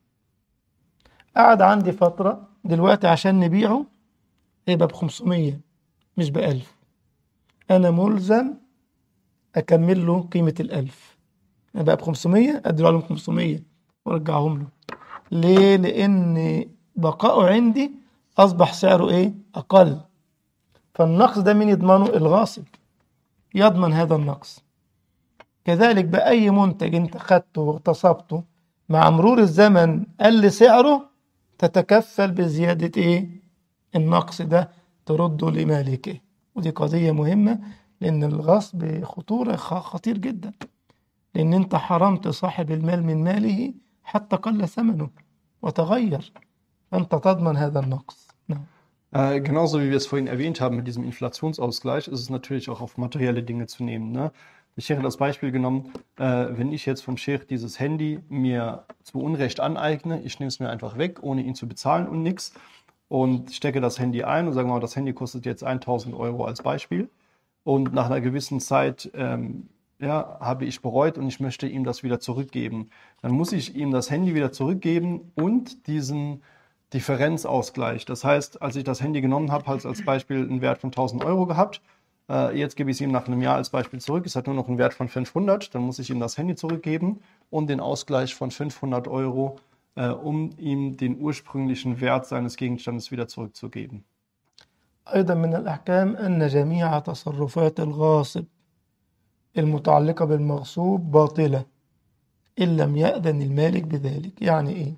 قعد عندي فترة، دلوقتي عشان نبيعه هيبقى بخمسمية مش بألف، أنا ملزم أكمل له قيمة الألف، بقى بخمسمية أديله لهم خمسمية وأرجعهم له. ليه؟ لأن بقاؤه عندي أصبح سعره إيه؟ أقل. فالنقص ده مين يضمنه؟ الغاصب يضمن هذا النقص. كذلك بأي منتج أنت خدته واغتصبته مع مرور الزمن قل سعره، تتكفل بزيادة إيه؟ النقص ده ترده لمالكه. ودي قضية مهمة، لأن الغصب خطورة خطير جدا، لأن أنت حرمت صاحب المال من ماله حتى قل ثمنه وتغير، فأنت تضمن هذا النقص. نعم. Äh, genauso wie wir es vorhin erwähnt haben mit diesem Inflationsausgleich, ist es natürlich auch auf materielle Dinge zu nehmen. Ne? Der Sheikh hat das Beispiel genommen, äh, wenn ich jetzt vom Sheikh dieses Handy mir zu Unrecht aneigne, ich nehme es mir einfach weg, ohne ihn zu bezahlen und nichts, und stecke das Handy ein und sagen wir mal, das Handy kostet jetzt tausend Euro als Beispiel, und nach einer gewissen Zeit ähm, ja, habe ich bereut und ich möchte ihm das wieder zurückgeben. Dann muss ich ihm das Handy wieder zurückgeben und diesen Differenzausgleich. Das heißt, als ich das Handy genommen habe, hat es als Beispiel einen Wert von tausend Euro gehabt. Äh, jetzt gebe ich es ihm nach einem Jahr als Beispiel zurück. Es hat nur noch einen Wert von fünfhundert. Dann muss ich ihm das Handy zurückgeben und den Ausgleich von fünfhundert Euro, äh, um ihm den ursprünglichen Wert seines Gegenstandes wieder zurückzugeben. أيضا من الأحكام أن جميع تصرفات الغاصب المتعلقة بالمغصوب باطلة إن لم يأذن المالك بذلك. يعني إيه؟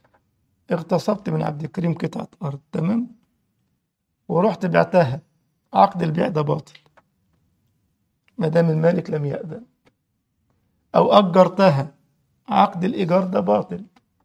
اغتصبت من عبد الكريم قطعة أرض، تمام، ورحت بعتها، عقد البيع ده باطل ما دام المالك لم يأذن. أو أجرتها، عقد الإيجار ده باطل.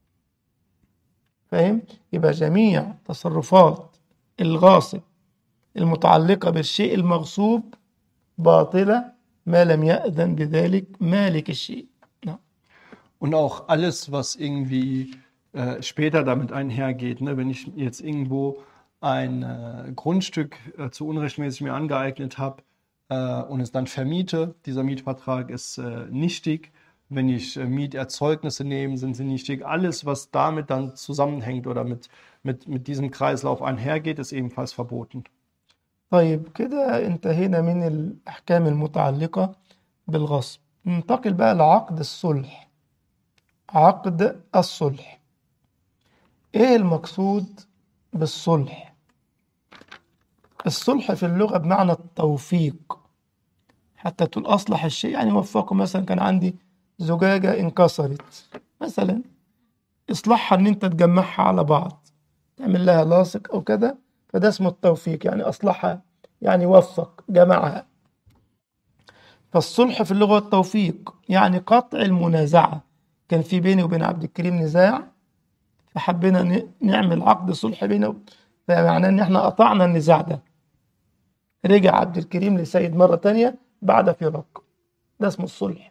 فاهم؟ يبقى جميع تصرفات الغاصب المتعلقة بالشيء المغصوب باطلة ما لم يأذن بذلك مالك الشيء. نعم. Und auch alles, was irgendwie äh, später damit einhergeht, ne? Wenn ich jetzt irgendwo ein äh, Grundstück äh, zu unrechtmäßig mir angeeignet habe äh, und es dann vermiete, dieser Mietvertrag ist äh, nichtig. Wenn ich äh, Mieterzeugnisse nehme, sind sie nichtig. Alles, was damit dann zusammenhängt oder mit, mit, mit diesem Kreislauf einhergeht, ist ebenfalls verboten. طيب كده انتهينا من الأحكام المتعلقة بالغصب. ننتقل بقى لعقد الصلح. عقد الصلح، ايه المقصود بالصلح؟ الصلح في اللغة بمعنى التوفيق. حتى تقول أصلح الشيء يعني وفقه. مثلا كان عندي زجاجة انكسرت مثلا، إصلاحها إن أنت تجمعها على بعض، تعمل لها لاصق أو كذا، فده اسمه التوفيق، يعني أصلحها يعني وفق جمعها. فالصلح في اللغة التوفيق، يعني قطع المنازعة. كان في بيني وبين عبد الكريم نزاع، فحبينا نعمل عقد صلح بينه، فمعناه ان احنا قطعنا النزاع ده. رجع عبد الكريم لسيد مرة تانية بعد فراق، ده اسمه الصلح.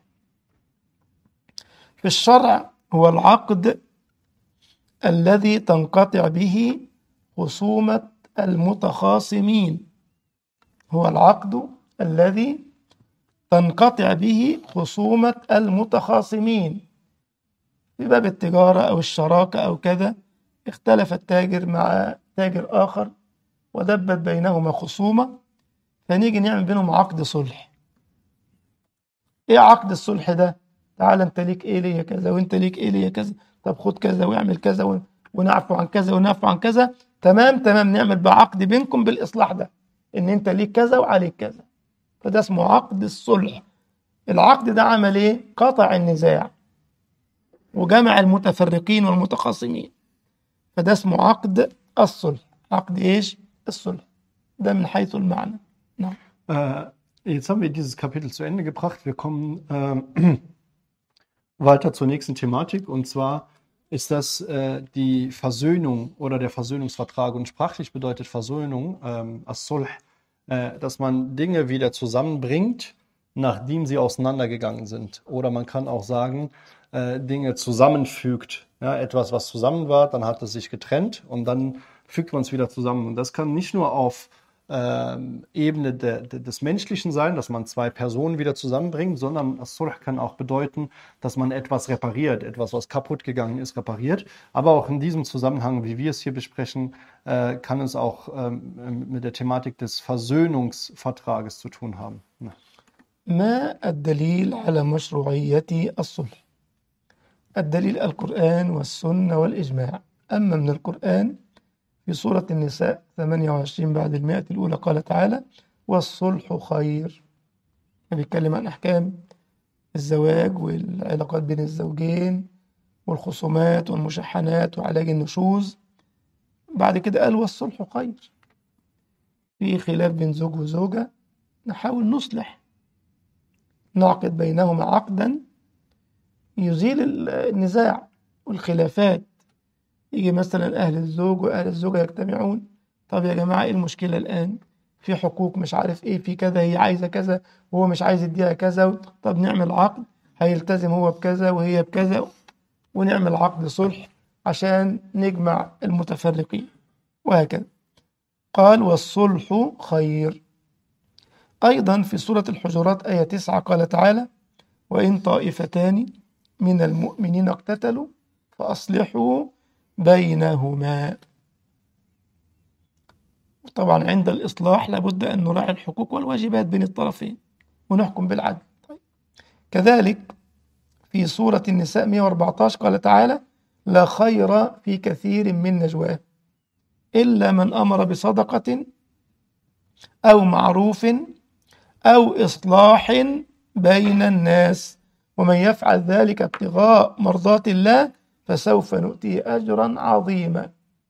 في الشرع هو العقد الذي تنقطع به خصومة المتخاصمين. هو العقد الذي تنقطع به خصومة المتخاصمين. في باب التجارة أو الشراكة أو كذا، اختلف التاجر مع تاجر آخر ودبت بينهما خصومة، فنيجي نعمل بينهم عقد صلح. إيه عقد الصلح ده؟ تعال أنت ليك إيه ليا كذا، وأنت ليك إيه ليا كذا، طب خد كذا ويعمل كذا ونعفو عن كذا ونعفو عن كذا، تمام تمام، نعمل بقى عقد بينكم بالإصلاح ده، إن أنت ليك كذا وعليك كذا، فده اسمه عقد الصلح. العقد ده عمل إيه؟ قطع النزاع وجمع المتفرقين والمتخاصمين، فده اسمه عقد الصلح. عقد إيش؟ الصلح. ده من حيث المعنى. نعم. Äh, jetzt haben wir dieses Kapitel zu Ende gebracht. Wir kommen äh, weiter zur nächsten Thematik, und zwar ist das äh, die Versöhnung oder der Versöhnungsvertrag. Und sprachlich bedeutet Versöhnung, ähm, as-Sulh, äh, dass man Dinge wieder zusammenbringt, nachdem sie auseinandergegangen sind. Oder man kann auch sagen, äh, Dinge zusammenfügt. Ja, etwas, was zusammen war, dann hat es sich getrennt und dann fügt man es wieder zusammen. Und das kann nicht nur auf ähm, Ebene de, de, des Menschlichen sein, dass man zwei Personen wieder zusammenbringt, sondern as-Sulh kann auch bedeuten, dass man etwas repariert, etwas, was kaputt gegangen ist, repariert. Aber auch in diesem Zusammenhang, wie wir es hier besprechen, äh, kann es auch ähm, mit der Thematik des Versöhnungsvertrages zu tun haben. Ja. ما الدليل على مشروعية الصلح؟ الدليل القرآن والسنة والإجماع. أما من القرآن في سورة النساء ثمانية وعشرين بعد المائة الأولى قال تعالى: والصلح خير. بيتكلم عن أحكام الزواج والعلاقات بين الزوجين والخصومات والمشاحنات وعلاج النشوز. بعد كده قال: والصلح خير. في خلاف بين زوج وزوجة، نحاول نصلح، نعقد بينهما عقدا يزيل النزاع والخلافات. يجي مثلا أهل الزوج وأهل الزوجة يجتمعون: طب يا جماعة إيه المشكلة الآن؟ في حقوق مش عارف إيه، في كذا، هي عايزة كذا وهو مش عايز يديها كذا، طب نعمل عقد هيلتزم هو بكذا وهي بكذا، ونعمل عقد صلح عشان نجمع المتفرقين، وهكذا. قال: والصلح خير. أيضا في سورة الحجرات آية تسعة قال تعالى: وإن طائفتان من المؤمنين اقتتلوا فأصلحوا بينهما. طبعا عند الإصلاح لابد أن نراعي الحقوق والواجبات بين الطرفين ونحكم بالعدل. طيب. كذلك في سورة النساء مئة وأربعة عشر قال تعالى: لا خير في كثير من نجواهم إلا من أمر بصدقة أو معروف أو إصلاح بين الناس ومن يفعل ذلك ابتغاء مرضات الله فسوف نؤتيه أجرا عظيما.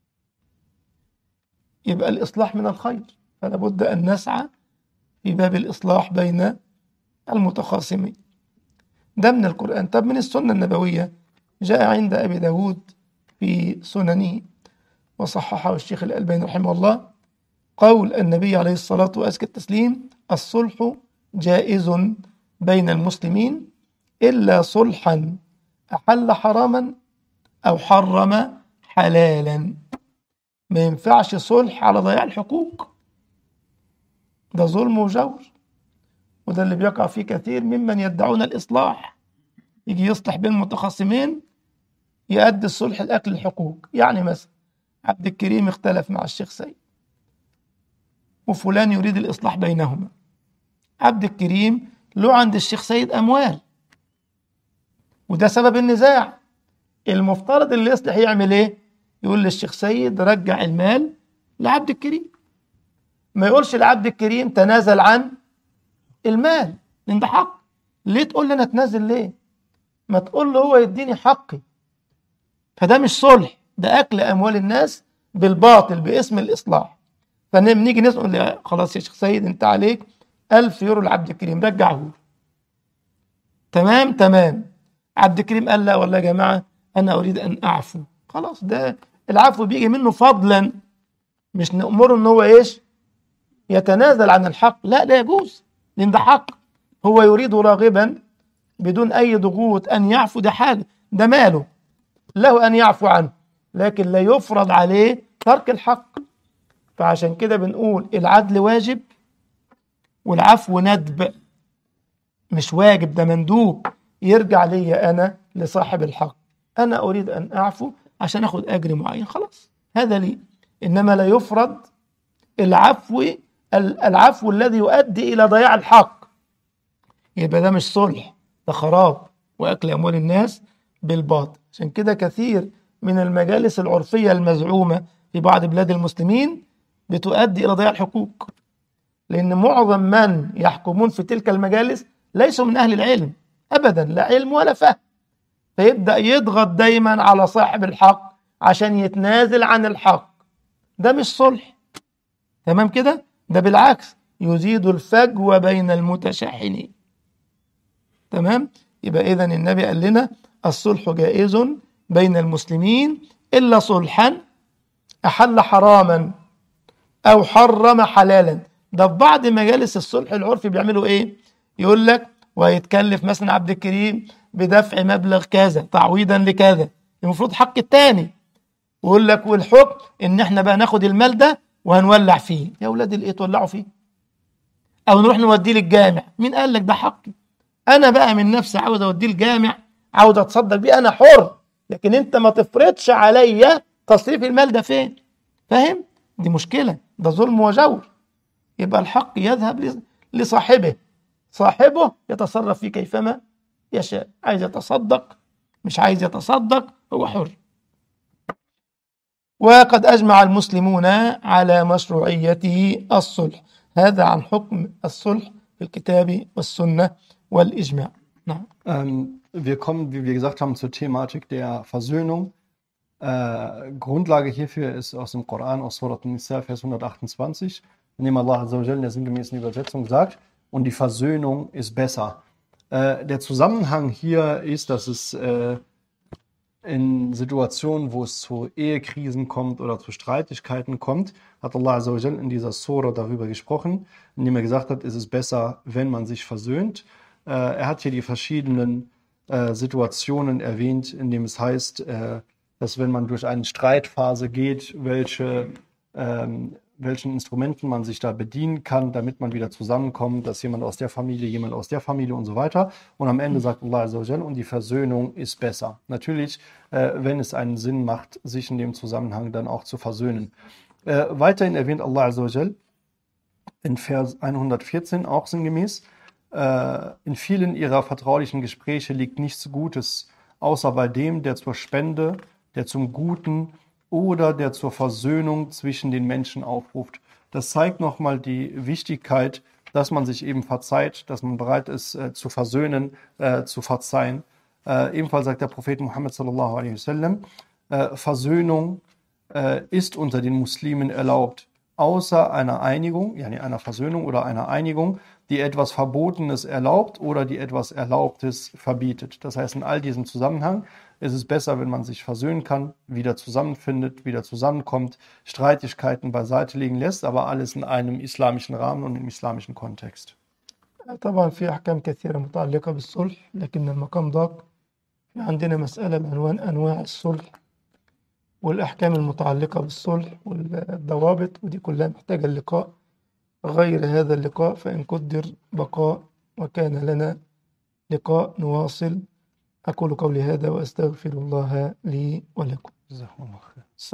يبقى الإصلاح من الخير، فلا بد أن نسعى في باب الإصلاح بين المتخاصمين. ده من القرآن. طب من السنة النبوية جاء عند أبي داود في سننه وصححه الشيخ الألباني رحمه الله قول النبي عليه الصلاة وأزكى التسليم: الصلح جائز بين المسلمين إلا صلحا أحل حراما أو حرم حلالا. ما ينفعش صلح على ضياع الحقوق، ده ظلم وجور، وده اللي بيقع فيه كثير ممن يدعون الإصلاح. يجي يصلح بين متخاصمين يؤدي الصلح لأكل الحقوق. يعني مثلا عبد الكريم اختلف مع الشيخ سيد وفلان يريد الإصلاح بينهما. عبد الكريم له عند الشيخ سيد أموال وده سبب النزاع. المفترض اللي يصلح يعمل إيه؟ يقول للشيخ سيد: رجع المال لعبد الكريم. ما يقولش لعبد الكريم تنازل عن المال، لأن ده حق. ليه تقول لي أنا أتنازل ليه؟ ما تقول له هو يديني حقي. فده مش صلح، ده أكل أموال الناس بالباطل باسم الإصلاح. فنيجي نسأل: خلاص يا شيخ سيد أنت عليك ألف يورو لعبد الكريم، رجعه. تمام تمام. عبد الكريم قال: لا والله يا جماعة أنا أريد أن أعفو. خلاص، ده العفو بيجي منه فضلا، مش نأمره ان هو ايش يتنازل عن الحق. لا، لا يجوز، لان ده حق هو يريد راغبا بدون اي ضغوط ان يعفو. ده حاجه، ده ماله، له ان يعفو عنه، لكن لا يفرض عليه ترك الحق. فعشان كده بنقول العدل واجب والعفو ندب، مش واجب، ده مندوب. يرجع لي انا لصاحب الحق، انا اريد ان اعفو عشان اخد اجر معين، خلاص هذا لي. انما لا يفرض العفو العفو الذي يؤدي الى ضياع الحق، يبقى ده مش صلح، ده خراب واكل اموال الناس بالباطل. عشان كده كثير من المجالس العرفيه المزعومه في بعض بلاد المسلمين بتؤدي الى ضياع الحقوق، لان معظم من يحكمون في تلك المجالس ليسوا من اهل العلم ابدا، لا علم ولا فهم. فيبدأ يضغط دايما على صاحب الحق عشان يتنازل عن الحق. ده مش صلح، تمام كده؟ ده بالعكس يزيد الفجوة بين المتشاحنين. تمام؟ يبقى إذن النبي قال لنا الصلح جائز بين المسلمين إلا صلحا أحل حراما أو حرم حلالا. ده في بعض مجالس الصلح العرفي بيعملوا إيه؟ يقول لك ويتكلف مثلا عبد الكريم بدفع مبلغ كذا تعويضا لكذا، المفروض حق التاني، ويقول لك والحكم ان احنا بقى ناخد المال ده وهنولع فيه. يا اولاد الايه تولعوا فيه؟ او نروح نوديه للجامع. مين قال لك ده حقي؟ انا بقى من نفسي عاوز اوديه الجامع، عاوز اتصدق بيه، انا حر، لكن انت ما تفرضش عليا تصريف المال ده فين. فاهم؟ دي مشكلة، ده ظلم وجور. يبقى الحق يذهب لصاحبه، صاحبه يتصرف فيه كيفما يشاء، عايز يتصدق مش عايز يتصدق هو حر. وقد أجمع المسلمون على مشروعية الصلح. هذا عن حكم الصلح في الكتاب والسنة والإجماع. نعم. Ähm, wir kommen, wie wir gesagt haben, zur Thematik der Versöhnung. Äh, Grundlage hierfür ist aus dem Koran, aus Surat An-Nisa, Vers hundertachtundzwanzig, in dem Allah Azza wa Jalla in der sinngemäßen Übersetzung sagt, und die Versöhnung ist besser. Äh, der Zusammenhang hier ist, dass es äh, in Situationen, wo es zu Ehekrisen kommt oder zu Streitigkeiten kommt, hat Allah Azza wa Jalla in dieser Sura darüber gesprochen, indem er gesagt hat, es ist besser, wenn man sich versöhnt. Äh, er hat hier die verschiedenen äh, Situationen erwähnt, in dem es heißt, äh, dass wenn man durch eine Streitphase geht, welche, ähm, welchen Instrumenten man sich da bedienen kann, damit man wieder zusammenkommt, dass jemand aus der Familie, jemand aus der Familie und so weiter. Und am Ende sagt Allah Azza wa Jalla, und die Versöhnung ist besser. Natürlich, äh, wenn es einen Sinn macht, sich in dem Zusammenhang dann auch zu versöhnen. Äh, weiterhin erwähnt Allah Azza wa Jalla in Vers hundertvierzehn, auch sinngemäß, äh, in vielen ihrer vertraulichen Gespräche liegt nichts Gutes, außer bei dem, der zur Spende, der zum Guten oder der zur Versöhnung zwischen den Menschen aufruft. Das zeigt nochmal die Wichtigkeit, dass man sich eben verzeiht, dass man bereit ist äh, zu versöhnen, äh, zu verzeihen. Äh, ebenfalls sagt der Prophet Muhammad sallallahu alaihi wasallam, äh, Versöhnung äh, ist unter den Muslimen erlaubt, außer einer Einigung, yani einer Versöhnung oder einer Einigung, die etwas Verbotenes erlaubt oder die etwas Erlaubtes verbietet. Das heißt, in all diesem Zusammenhang ist es besser, wenn man sich versöhnen kann, wieder zusammenfindet, wieder zusammenkommt, Streitigkeiten beiseite legen lässt, aber alles in einem islamischen Rahmen und im islamischen Kontext. طبعا في أحكام كثيرة متعلقة بالصلح، لكن المقام ضاق. في عندنا مسألة بعنوان أنواع الصلح والأحكام المتعلقة بالصلح والضوابط، ودي كلها محتاجة اللقاء غير هذا اللقاء، فإن قدر بقاء وكان لنا لقاء نواصل. أقول قولي هذا وأستغفر الله لي ولكم. جزاكم الله خير.